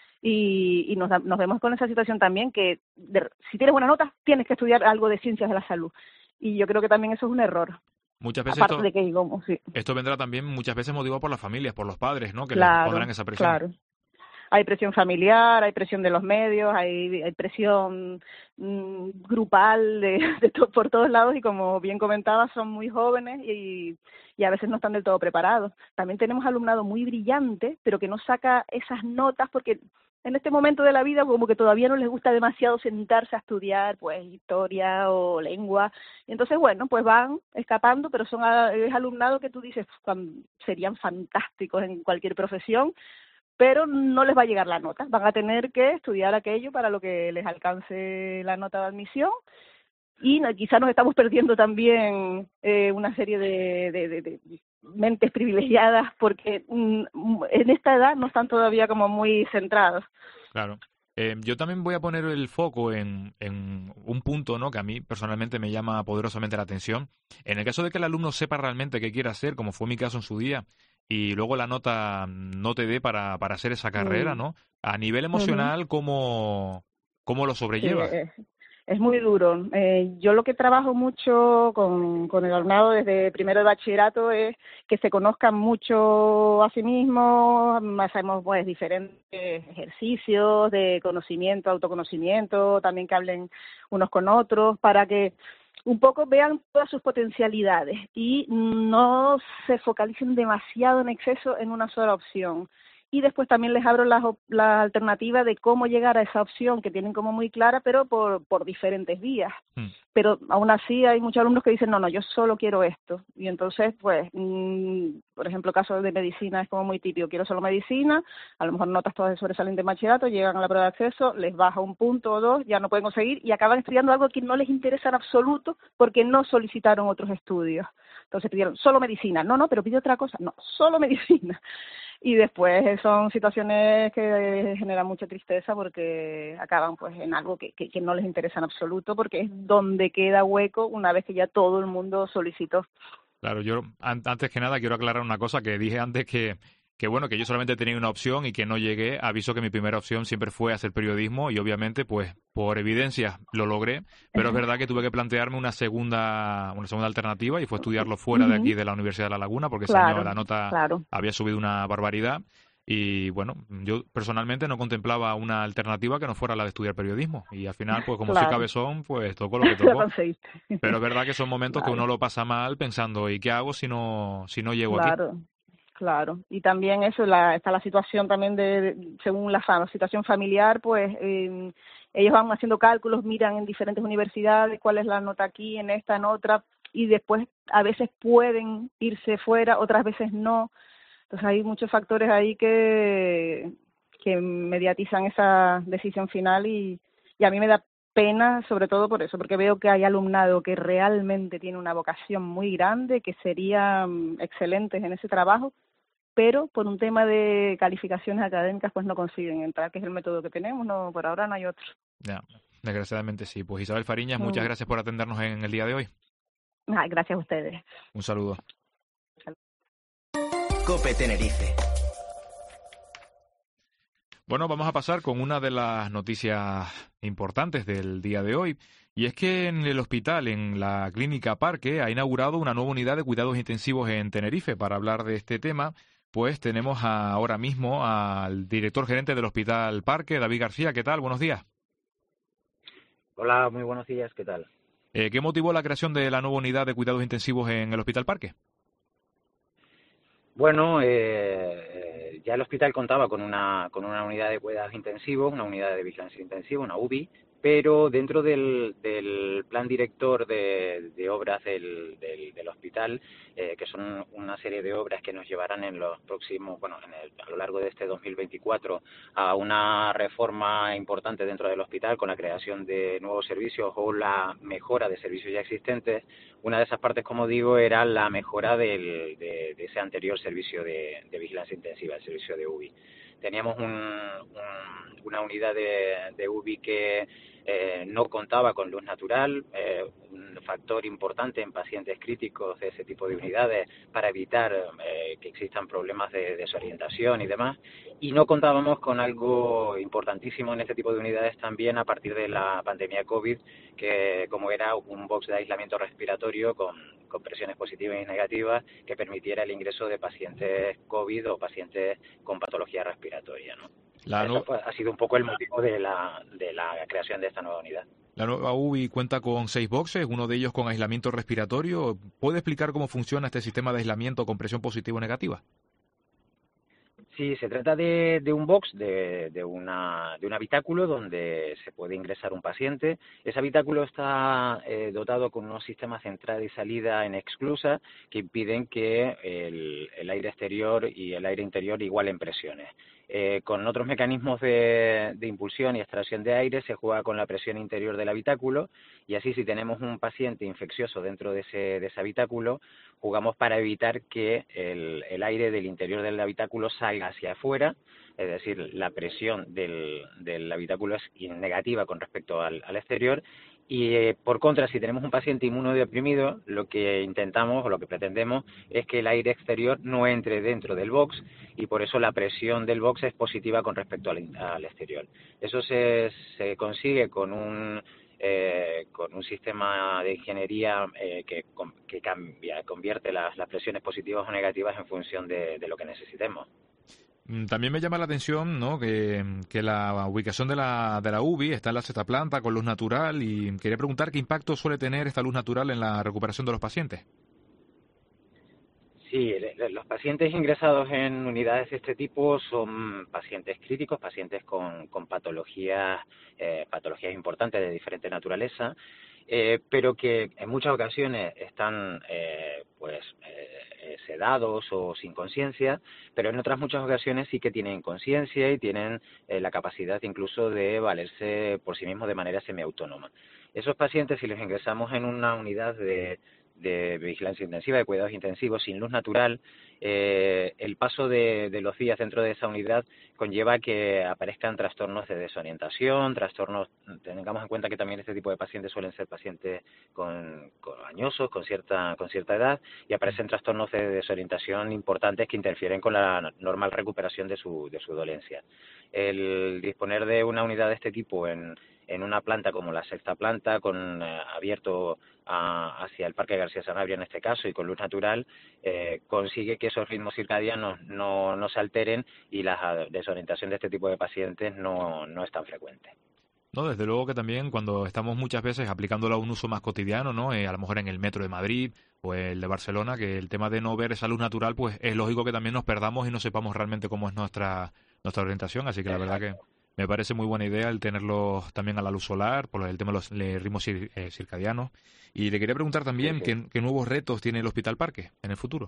Y, y nos, nos vemos con esa situación también que de, si tienes buenas notas tienes que estudiar algo de ciencias de la salud. Y yo creo que también eso es un error. Muchas veces Aparte esto, de que, digamos, sí. esto vendrá también muchas veces motivado por las familias, por los padres, ¿no? Que Claro, les pondrán esa presión. Claro. Hay presión familiar, hay presión de los medios, hay, hay presión mmm, grupal de, de to, por todos lados y como bien comentaba son muy jóvenes y, y a veces no están del todo preparados. También tenemos alumnado muy brillante pero que no saca esas notas porque en este momento de la vida como que todavía no les gusta demasiado sentarse a estudiar pues historia o lengua. Y entonces, bueno, pues van escapando, pero son es alumnado que tú dices serían fantásticos en cualquier profesión, pero no les va a llegar la nota. Van a tener que estudiar aquello para lo que les alcance la nota de admisión. Y no, quizás nos estamos perdiendo también eh, una serie de, de, de, de mentes privilegiadas porque mm, en esta edad no están todavía como muy centrados. Claro. Eh, yo también voy a poner el foco en, en un punto, ¿no?, que a mí personalmente me llama poderosamente la atención. En el caso de que el alumno sepa realmente qué quiere hacer, como fue mi caso en su día, y luego la nota no te dé para, para hacer esa carrera, ¿no? A nivel emocional, uh-huh. ¿cómo, cómo lo sobrellevas? Sí, es, es muy duro. Eh, yo lo que trabajo mucho con, con el alumnado desde primero de bachillerato es que se conozcan mucho a sí mismos, hacemos pues diferentes ejercicios de conocimiento, autoconocimiento, también que hablen unos con otros para que un poco vean todas sus potencialidades y no se focalicen demasiado en exceso en una sola opción. Y después también les abro la, la alternativa de cómo llegar a esa opción que tienen como muy clara, pero por, por diferentes vías. Mm. Pero aún así hay muchos alumnos que dicen, no, no, yo solo quiero esto. Y entonces, pues, mmm, por ejemplo, el caso de medicina es como muy típico, quiero solo medicina, a lo mejor notas todas de sobresaliente en bachillerato, llegan a la prueba de acceso, les baja un punto o dos, ya no pueden conseguir y acaban estudiando algo que no les interesa en absoluto porque no solicitaron otros estudios. Entonces pidieron solo medicina, no, no, pero pide otra cosa, no, solo medicina. Y después son situaciones que generan mucha tristeza porque acaban pues en algo que, que, que no les interesa en absoluto porque es donde queda hueco una vez que ya todo el mundo solicitó. Claro, yo antes que nada quiero aclarar una cosa que dije antes que, que bueno, que yo solamente tenía una opción y que no llegué. Aviso que mi primera opción siempre fue hacer periodismo y obviamente pues por evidencia lo logré, pero es verdad que tuve que plantearme una segunda una segunda alternativa y fue estudiarlo fuera uh-huh. de aquí de la Universidad de La Laguna porque claro, ese año la nota claro. había subido una barbaridad y bueno, yo personalmente no contemplaba una alternativa que no fuera la de estudiar periodismo y al final pues como claro. soy cabezón pues tocó lo que tocó. Pero es verdad que son momentos claro. que uno lo pasa mal pensando ¿y qué hago si no si no llego claro. aquí? Claro, y también eso, la, está la situación también de, de según la, la situación familiar, pues eh, ellos van haciendo cálculos, miran en diferentes universidades cuál es la nota aquí, en esta, en otra, y después a veces pueden irse fuera, otras veces no. Entonces hay muchos factores ahí que, que mediatizan esa decisión final y, y a mí me da pena sobre todo por eso, porque veo que hay alumnado que realmente tiene una vocación muy grande, que serían excelentes en ese trabajo, pero por un tema de calificaciones académicas pues no consiguen entrar, que es el método que tenemos, no por ahora no hay otro. Ya, desgraciadamente sí. Pues Isabel Fariñas, mm. muchas gracias por atendernos en el día de hoy. Ay, gracias a ustedes. Un saludo. COPE Tenerife. Bueno, vamos a pasar con una de las noticias importantes del día de hoy, y es que en el hospital, en la Clínica Parque, ha inaugurado una nueva unidad de cuidados intensivos en Tenerife. Para hablar de este tema, pues tenemos ahora mismo al director gerente del Hospital Parque, David García. ¿Qué tal? Buenos días. Hola, muy buenos días. ¿Qué tal? Eh, ¿Qué motivó la creación de la nueva unidad de cuidados intensivos en el Hospital Parque? Bueno, eh, ya el hospital contaba con una con una unidad de cuidados intensivos, una unidad de vigilancia intensiva, una U B I, pero dentro del, del plan director de, de obras del, del, del hospital, eh, que son una serie de obras que nos llevarán en los próximos, bueno, en el, a lo largo de este dos mil veinticuatro a una reforma importante dentro del hospital con la creación de nuevos servicios o la mejora de servicios ya existentes. Una de esas partes, como digo, era la mejora del, de, de ese anterior servicio de, de vigilancia intensiva, el servicio de U B I. Teníamos un, un, una unidad de, de U B I que eh, no contaba con luz natural, eh, un factor importante en pacientes críticos de ese tipo de unidades para evitar eh, que existan problemas de desorientación y demás, y no contábamos con algo importantísimo en este tipo de unidades también a partir de la pandemia COVID, que como era un box de aislamiento respiratorio con, con presiones positivas y negativas que permitiera el ingreso de pacientes COVID o pacientes con patología respiratoria, ¿no? La Eso no... ha sido un poco el motivo de la, de la creación de esta nueva unidad. La nueva U B I cuenta con seis boxes, uno de ellos con aislamiento respiratorio. ¿Puede explicar cómo funciona este sistema de aislamiento con presión positiva o negativa? Sí, se trata de, de un box, de, de, una, de un habitáculo donde se puede ingresar un paciente. Ese habitáculo está eh, dotado con unos sistemas de entrada y salida en exclusa que impiden que el, el aire exterior y el aire interior igualen presiones. Eh, con otros mecanismos de, de impulsión y extracción de aire se juega con la presión interior del habitáculo, y así si tenemos un paciente infeccioso dentro de ese, de ese habitáculo, jugamos para evitar que el, el aire del interior del habitáculo salga hacia afuera, es decir, la presión del, del habitáculo es negativa con respecto al, al exterior. Y eh, por contra, si tenemos un paciente inmunodeprimido, lo que intentamos o lo que pretendemos es que el aire exterior no entre dentro del box, y por eso la presión del box es positiva con respecto al, al exterior. Eso se, se consigue con un eh, con un sistema de ingeniería eh, que, que cambia, convierte las, las presiones positivas o negativas en función de, de lo que necesitemos. También me llama la atención, ¿no?, que, que la ubicación de la, de la U B I está en la sexta planta con luz natural, y quería preguntar qué impacto suele tener esta luz natural en la recuperación de los pacientes. Sí, los pacientes ingresados en unidades de este tipo son pacientes críticos, pacientes con, con patologías, eh, patologías importantes de diferente naturaleza, eh, pero que en muchas ocasiones están eh, pues eh, sedados o sin conciencia, pero en otras muchas ocasiones sí que tienen conciencia y tienen eh, la capacidad incluso de valerse por sí mismos de manera semiautónoma. Esos pacientes, si los ingresamos en una unidad de de vigilancia intensiva, de cuidados intensivos sin luz natural, eh, el paso de, de los días dentro de esa unidad conlleva que aparezcan trastornos de desorientación, trastornos, tengamos en cuenta que también este tipo de pacientes suelen ser pacientes con, con añosos, con cierta, con cierta edad, y aparecen trastornos de desorientación importantes que interfieren con la normal recuperación de su, de su dolencia. El disponer de una unidad de este tipo en en una planta como la sexta planta, con eh, abierto a, hacia el Parque García Sanabria en este caso y con luz natural, eh, consigue que esos ritmos circadianos no, no se alteren y la desorientación de este tipo de pacientes no, no es tan frecuente. No, desde luego que también cuando estamos muchas veces aplicándolo a un uso más cotidiano, ¿no? Eh, a lo mejor en el metro de Madrid o el de Barcelona, que el tema de no ver esa luz natural, pues es lógico que también nos perdamos y no sepamos realmente cómo es nuestra nuestra orientación, así que la verdad que me parece muy buena idea el tenerlo también a la luz solar, por el tema de los ritmos cir, eh, circadianos. Y le quería preguntar también, sí, sí. ¿qué, qué nuevos retos tiene el Hospital Parque en el futuro?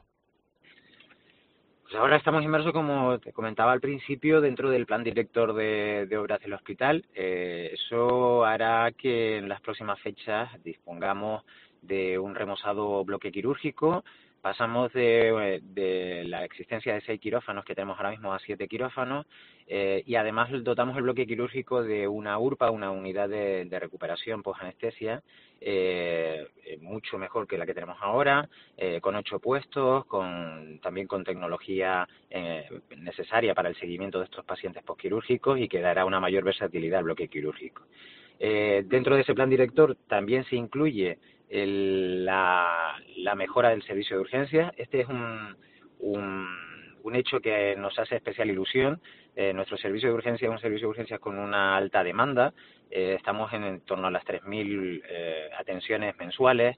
Pues ahora estamos inmersos, como te comentaba al principio, dentro del plan director de, de obras del hospital. Eh, eso hará que en las próximas fechas dispongamos de un remozado bloque quirúrgico. Pasamos de, de la existencia de seis quirófanos que tenemos ahora mismo a siete quirófanos, eh, y además dotamos el bloque quirúrgico de una U R P A, una unidad de, de recuperación post-anestesia, eh, mucho mejor que la que tenemos ahora, eh, con ocho puestos, con también con tecnología eh, necesaria para el seguimiento de estos pacientes postquirúrgicos, y que dará una mayor versatilidad al bloque quirúrgico. Eh, dentro de ese plan director también se incluye El, la, la mejora del servicio de urgencias. Este es un, un, un hecho que nos hace especial ilusión. Eh, nuestro servicio de urgencias es un servicio de urgencias con una alta demanda. Eh, estamos en, en torno a las tres mil eh, atenciones mensuales,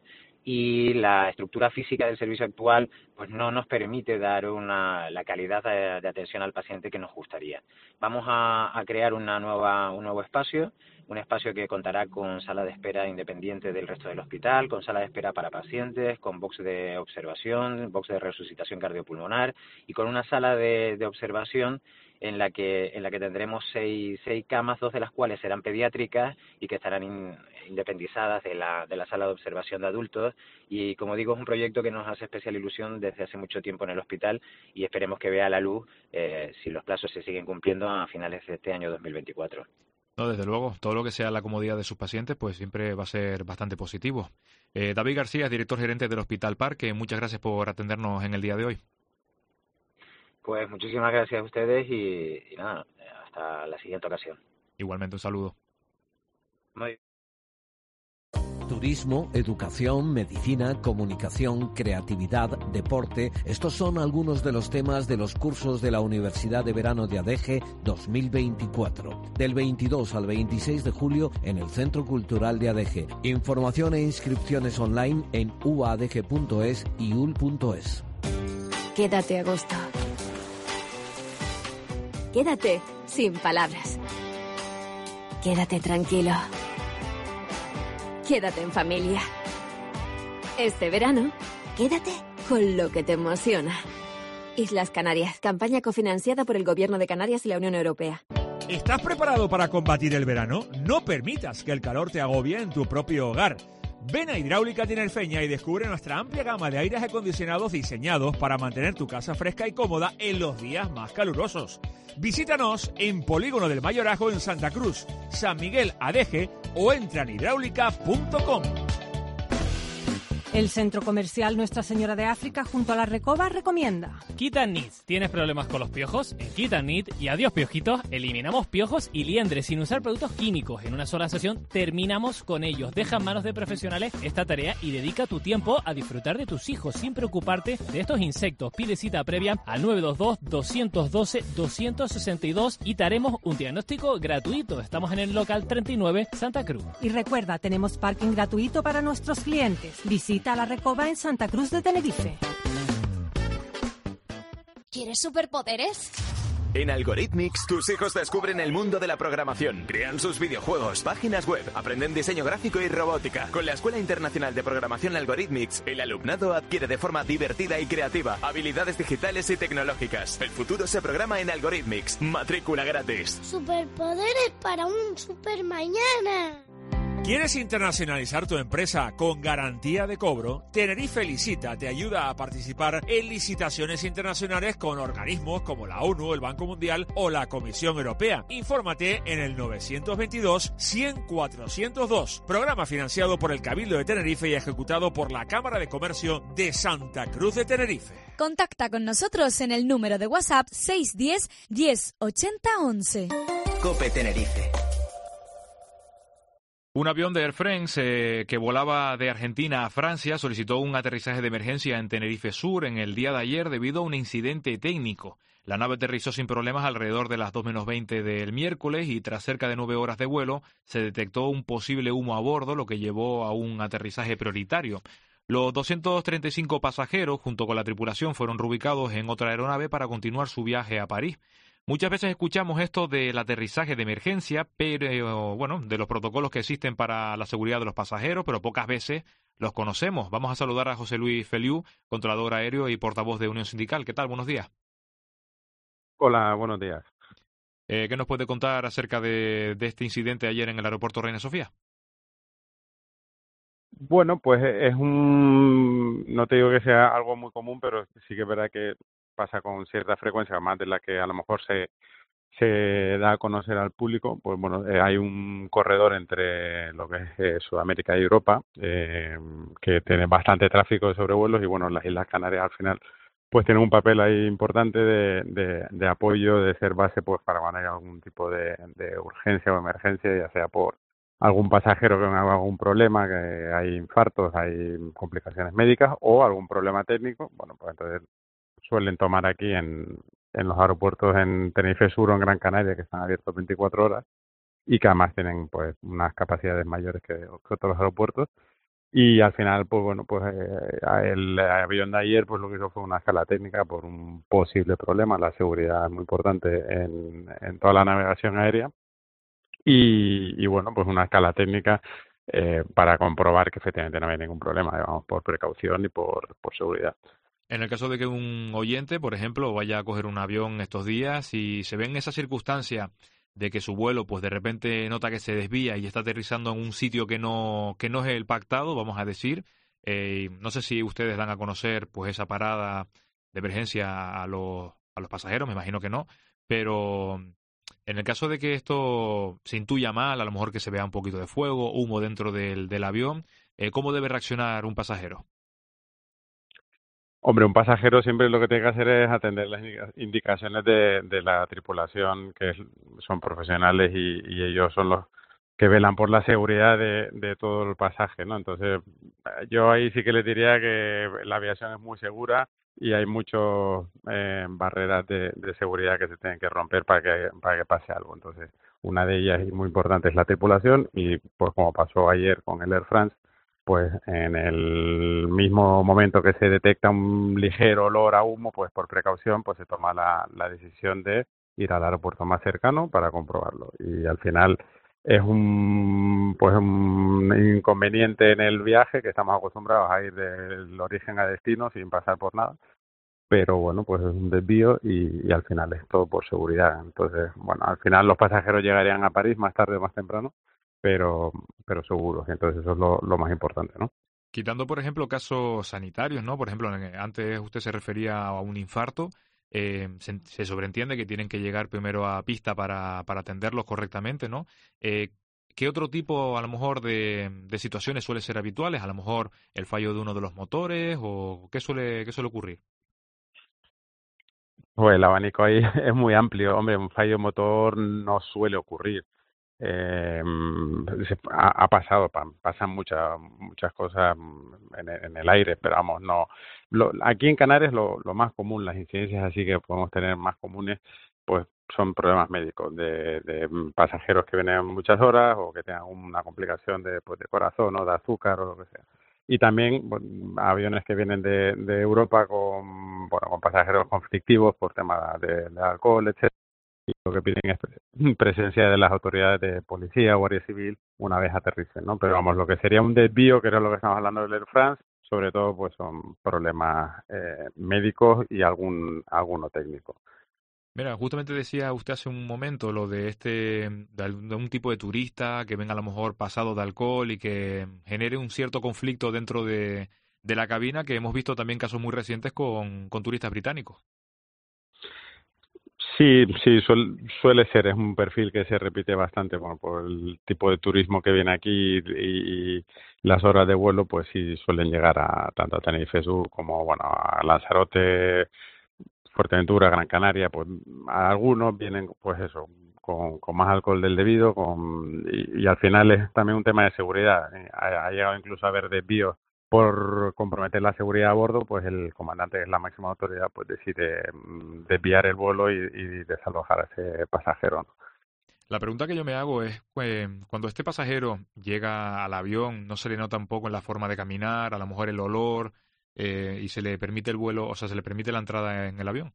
y la estructura física del servicio actual pues no nos permite dar una, la calidad de, de atención al paciente que nos gustaría. Vamos a, a crear una nueva, un nuevo espacio, un espacio que contará con sala de espera independiente del resto del hospital, con sala de espera para pacientes, con box de observación, box de resucitación cardiopulmonar y con una sala de, de observación en la que en la que tendremos seis, seis camas, dos de las cuales serán pediátricas y que estarán in, independizadas de la, de la sala de observación de adultos. Y como digo, es un proyecto que nos hace especial ilusión desde hace mucho tiempo en el hospital y esperemos que vea la luz, eh, si los plazos se siguen cumpliendo, a finales de este año dos mil veinticuatro. No, desde luego, todo lo que sea la comodidad de sus pacientes, pues siempre va a ser bastante positivo. Eh, David García es director gerente del Hospital Parque. Muchas gracias por atendernos en el día de hoy. Pues muchísimas gracias a ustedes y, y nada, hasta la siguiente ocasión. Igualmente, un saludo. Muy bien. Turismo, educación, medicina, comunicación, creatividad, deporte. Estos son algunos de los temas de los cursos de la Universidad de Verano de Adeje dos mil veinticuatro. Del veintidós al veintiséis de julio en el Centro Cultural de Adeje. Información e inscripciones online en u a d g punto es y u l punto es. Quédate a gusto. Quédate sin palabras. Quédate tranquilo. Quédate en familia. Este verano, quédate con lo que te emociona. Islas Canarias, campaña cofinanciada por el Gobierno de Canarias y la Unión Europea. ¿Estás preparado para combatir el verano? No permitas que el calor te agobie en tu propio hogar. Ven a Hidráulica Tinerfeña y descubre nuestra amplia gama de aires acondicionados diseñados para mantener tu casa fresca y cómoda en los días más calurosos. Visítanos en Polígono del Mayorazgo en Santa Cruz, San Miguel Adeje o entra en hidráulica punto com. El Centro Comercial Nuestra Señora de África junto a la Recoba recomienda Kit and Knit. ¿Tienes problemas con los piojos? En Kit and Knit y adiós piojitos, eliminamos piojos y liendres sin usar productos químicos. En una sola sesión terminamos con ellos. Deja en manos de profesionales esta tarea y dedica tu tiempo a disfrutar de tus hijos sin preocuparte de estos insectos. Pide cita previa al nueve dos dos, dos uno dos, dos seis dos y te haremos un diagnóstico gratuito. Estamos en el local treinta y nueve, Santa Cruz. Y recuerda, tenemos parking gratuito para nuestros clientes. Visita a la Recoba en Santa Cruz de Tenerife. ¿Quieres superpoderes? En Algorithmics, tus hijos descubren el mundo de la programación, crean sus videojuegos, páginas web, aprenden diseño gráfico y robótica. Con la Escuela Internacional de Programación Algorithmics, el alumnado adquiere de forma divertida y creativa habilidades digitales y tecnológicas. El futuro se programa en Algorithmics. Matrícula gratis. Superpoderes para un super mañana. ¿Quieres internacionalizar tu empresa con garantía de cobro? Tenerife Licita te ayuda a participar en licitaciones internacionales con organismos como la ONU, el Banco Mundial o la Comisión Europea. Infórmate en el nueve dos dos, cien, cuatrocientos dos. Programa financiado por el Cabildo de Tenerife y ejecutado por la Cámara de Comercio de Santa Cruz de Tenerife. Contacta con nosotros en el número de WhatsApp seis uno cero, diez, ochenta, once. COPE Tenerife. Un avión de Air France eh, que volaba de Argentina a Francia solicitó un aterrizaje de emergencia en Tenerife Sur en el día de ayer debido a un incidente técnico. La nave aterrizó sin problemas alrededor de las dos menos veinte del miércoles y tras cerca de nueve horas de vuelo se detectó un posible humo a bordo, lo que llevó a un aterrizaje prioritario. Los doscientos treinta y cinco pasajeros, junto con la tripulación, fueron reubicados en otra aeronave para continuar su viaje a París. Muchas veces escuchamos esto del aterrizaje de emergencia, pero bueno, de los protocolos que existen para la seguridad de los pasajeros, pero pocas veces los conocemos. Vamos a saludar a José Luis Feliu, controlador aéreo y portavoz de Unión Sindical. ¿Qué tal? Buenos días. Hola, buenos días. Eh, ¿Qué nos puede contar acerca de, de este incidente ayer en el aeropuerto Reina Sofía? Bueno, pues es un... no te digo que sea algo muy común, pero sí que es verdad que pasa con cierta frecuencia, más de la que a lo mejor se se da a conocer al público. Pues bueno, eh, hay un corredor entre lo que es eh, Sudamérica y Europa eh, que tiene bastante tráfico de sobrevuelos y bueno, las Islas Canarias al final pues tienen un papel ahí importante de, de, de apoyo, de ser base pues para cuando hay algún tipo de, de urgencia o emergencia, ya sea por algún pasajero que tenga algún problema, que hay infartos, hay complicaciones médicas o algún problema técnico. Bueno, pues entonces suelen tomar aquí en, en los aeropuertos en Tenerife Sur o en Gran Canaria, que están abiertos veinticuatro horas y que además tienen pues unas capacidades mayores que, que otros aeropuertos. Y al final, pues bueno, pues eh, el avión de ayer pues lo que hizo fue una escala técnica por un posible problema. La seguridad es muy importante en, en toda la navegación aérea. Y, y bueno, pues una escala técnica eh, para comprobar que efectivamente no había ningún problema, digamos, por precaución y por, por seguridad. En el caso de que un oyente, por ejemplo, vaya a coger un avión estos días y se ve en esa circunstancia de que su vuelo, pues de repente nota que se desvía y está aterrizando en un sitio que no que no es el pactado, vamos a decir. Eh, no sé si ustedes dan a conocer pues esa parada de emergencia a los a los pasajeros, me imagino que no, pero en el caso de que esto se intuya mal, a lo mejor que se vea un poquito de fuego, humo dentro del, del avión, eh, ¿cómo debe reaccionar un pasajero? Hombre, un pasajero siempre lo que tiene que hacer es atender las indicaciones de, de la tripulación, que es, son profesionales y, y ellos son los que velan por la seguridad de, de todo el pasaje, ¿no? Entonces, yo ahí sí que les diría que la aviación es muy segura y hay muchas eh, barreras de, de seguridad que se tienen que romper para que para que pase algo. Entonces, una de ellas y muy importante es la tripulación y, pues como pasó ayer con el Air France, pues en el mismo momento que se detecta un ligero olor a humo, pues por precaución, pues se toma la, la decisión de ir al aeropuerto más cercano para comprobarlo. Y al final es un pues un inconveniente en el viaje, que estamos acostumbrados a ir del origen a destino sin pasar por nada, pero bueno, pues es un desvío y, y al final es todo por seguridad. Entonces, bueno, al final los pasajeros llegarían a París más tarde o más temprano, pero pero seguros, entonces eso es lo, lo más importante, ¿no? Quitando, por ejemplo, casos sanitarios, ¿no? Por ejemplo, antes usted se refería a un infarto, eh, se, se sobreentiende que tienen que llegar primero a pista para, para atenderlos correctamente, ¿no? Eh, ¿Qué otro tipo, a lo mejor, de, de situaciones suele ser habituales? A lo mejor el fallo de uno de los motores, o ¿qué suele, qué suele ocurrir? Pues el abanico ahí es muy amplio. Hombre, un fallo motor no suele ocurrir. Eh, ha, ha pasado, pasan muchas muchas cosas en, en el aire, pero vamos, no. Lo, aquí en Canarias lo, lo más común, las incidencias así que podemos tener más comunes, pues son problemas médicos de, de pasajeros que vienen muchas horas o que tengan una complicación de, pues, de corazón o de azúcar o lo que sea. Y también bueno, aviones que vienen de, de Europa con bueno con pasajeros conflictivos por temas de, de alcohol, etcétera. Y lo que piden es presencia de las autoridades de policía, guardia civil, una vez aterricen, ¿no? Pero vamos, lo que sería un desvío, que era lo que estamos hablando del Air France, sobre todo pues son problemas eh, médicos y algún alguno técnico. Mira, justamente decía usted hace un momento lo de este de un tipo de turista que venga a lo mejor pasado de alcohol y que genere un cierto conflicto dentro de, de la cabina, que hemos visto también casos muy recientes con, con turistas británicos. Sí, sí, suel, suele ser, es un perfil que se repite bastante, bueno, por el tipo de turismo que viene aquí y, y las horas de vuelo, pues sí suelen llegar a tanto a Tenerife Sur como, bueno, a Lanzarote, Fuerteventura, Gran Canaria, pues algunos vienen, pues eso, con, con más alcohol del debido, con y, y al final es también un tema de seguridad. Ha, ha llegado incluso a haber desvíos por comprometer la seguridad a bordo, pues el comandante, que es la máxima autoridad, pues decide desviar el vuelo y, y desalojar a ese pasajero, ¿no? La pregunta que yo me hago es, pues, cuando este pasajero llega al avión, ¿no se le nota un poco en la forma de caminar, a lo mejor el olor, eh, y se le permite el vuelo, o sea, se le permite la entrada en el avión?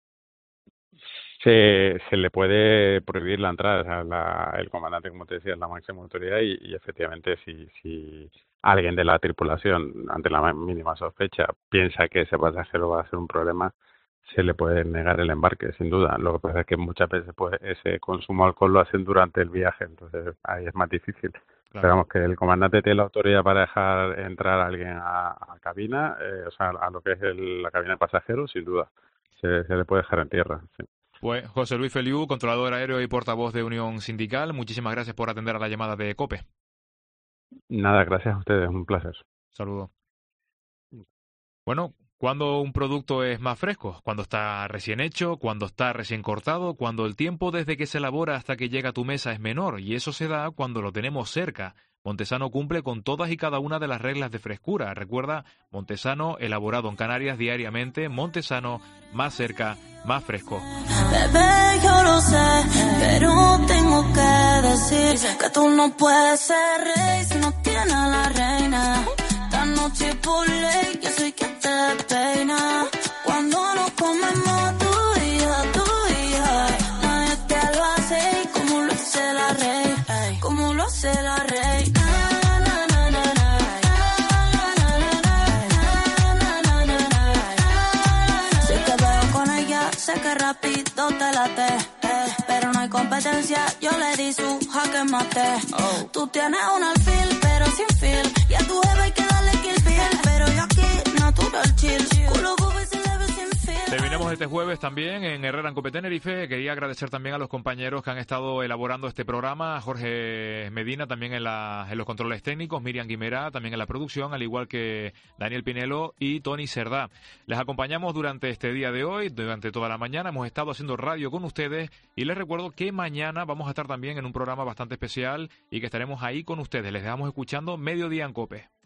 Se, se le puede prohibir la entrada, o sea, la, el comandante, como te decía, es la máxima autoridad y, y efectivamente si, si alguien de la tripulación, ante la mínima sospecha, piensa que ese pasajero va a ser un problema, se le puede negar el embarque, sin duda. Lo que pasa es que muchas veces pues ese consumo de alcohol lo hacen durante el viaje, entonces ahí es más difícil. Claro. Esperamos que el comandante tiene la autoridad para dejar entrar a alguien a, a cabina, eh, o sea, a lo que es el, la cabina de pasajeros, sin duda. Se, se le puede dejar en tierra, sí. Pues José Luis Feliu, controlador aéreo y portavoz de Unión Sindical, muchísimas gracias por atender a la llamada de COPE. Nada, gracias a ustedes, un placer. Saludos. Bueno, ¿cuándo un producto es más fresco? Cuando está recién hecho, cuando está recién cortado, cuando el tiempo desde que se elabora hasta que llega a tu mesa es menor, y eso se da cuando lo tenemos cerca. Montesano cumple con todas y cada una de las reglas de frescura. Recuerda, Montesano, elaborado en Canarias diariamente. Montesano, más cerca, más fresco. Bebé, yo lo sé, pero tengo que decir que tú no puedes ser rey si no tienes a la reina. Esta noche por ley, yo soy quien te peina. Cuando nos comemos tú y yo, tú y yo, nadie te lo hace como lo hace la rey, como lo hace la rey. Sé que rápido te late, eh, pero no hay competencia, yo le di su jaque mate. Oh. Tú tienes un alfil, pero sin feel, y a tu jefe hay que darle kill bill, pero yo aquí natural chill, culo gobe se le ve sin feel. Terminamos este jueves también en Herrera en Cope Tenerife. Quería agradecer también a los compañeros que han estado elaborando este programa, a Jorge Medina también en, la, en los controles técnicos, Miriam Guimerá también en la producción, al igual que Daniel Pinelo y Tony Cerdá. Les acompañamos durante este día de hoy, durante toda la mañana hemos estado haciendo radio con ustedes y les recuerdo que mañana vamos a estar también en un programa bastante especial y que estaremos ahí con ustedes. Les dejamos escuchando Mediodía en Cope.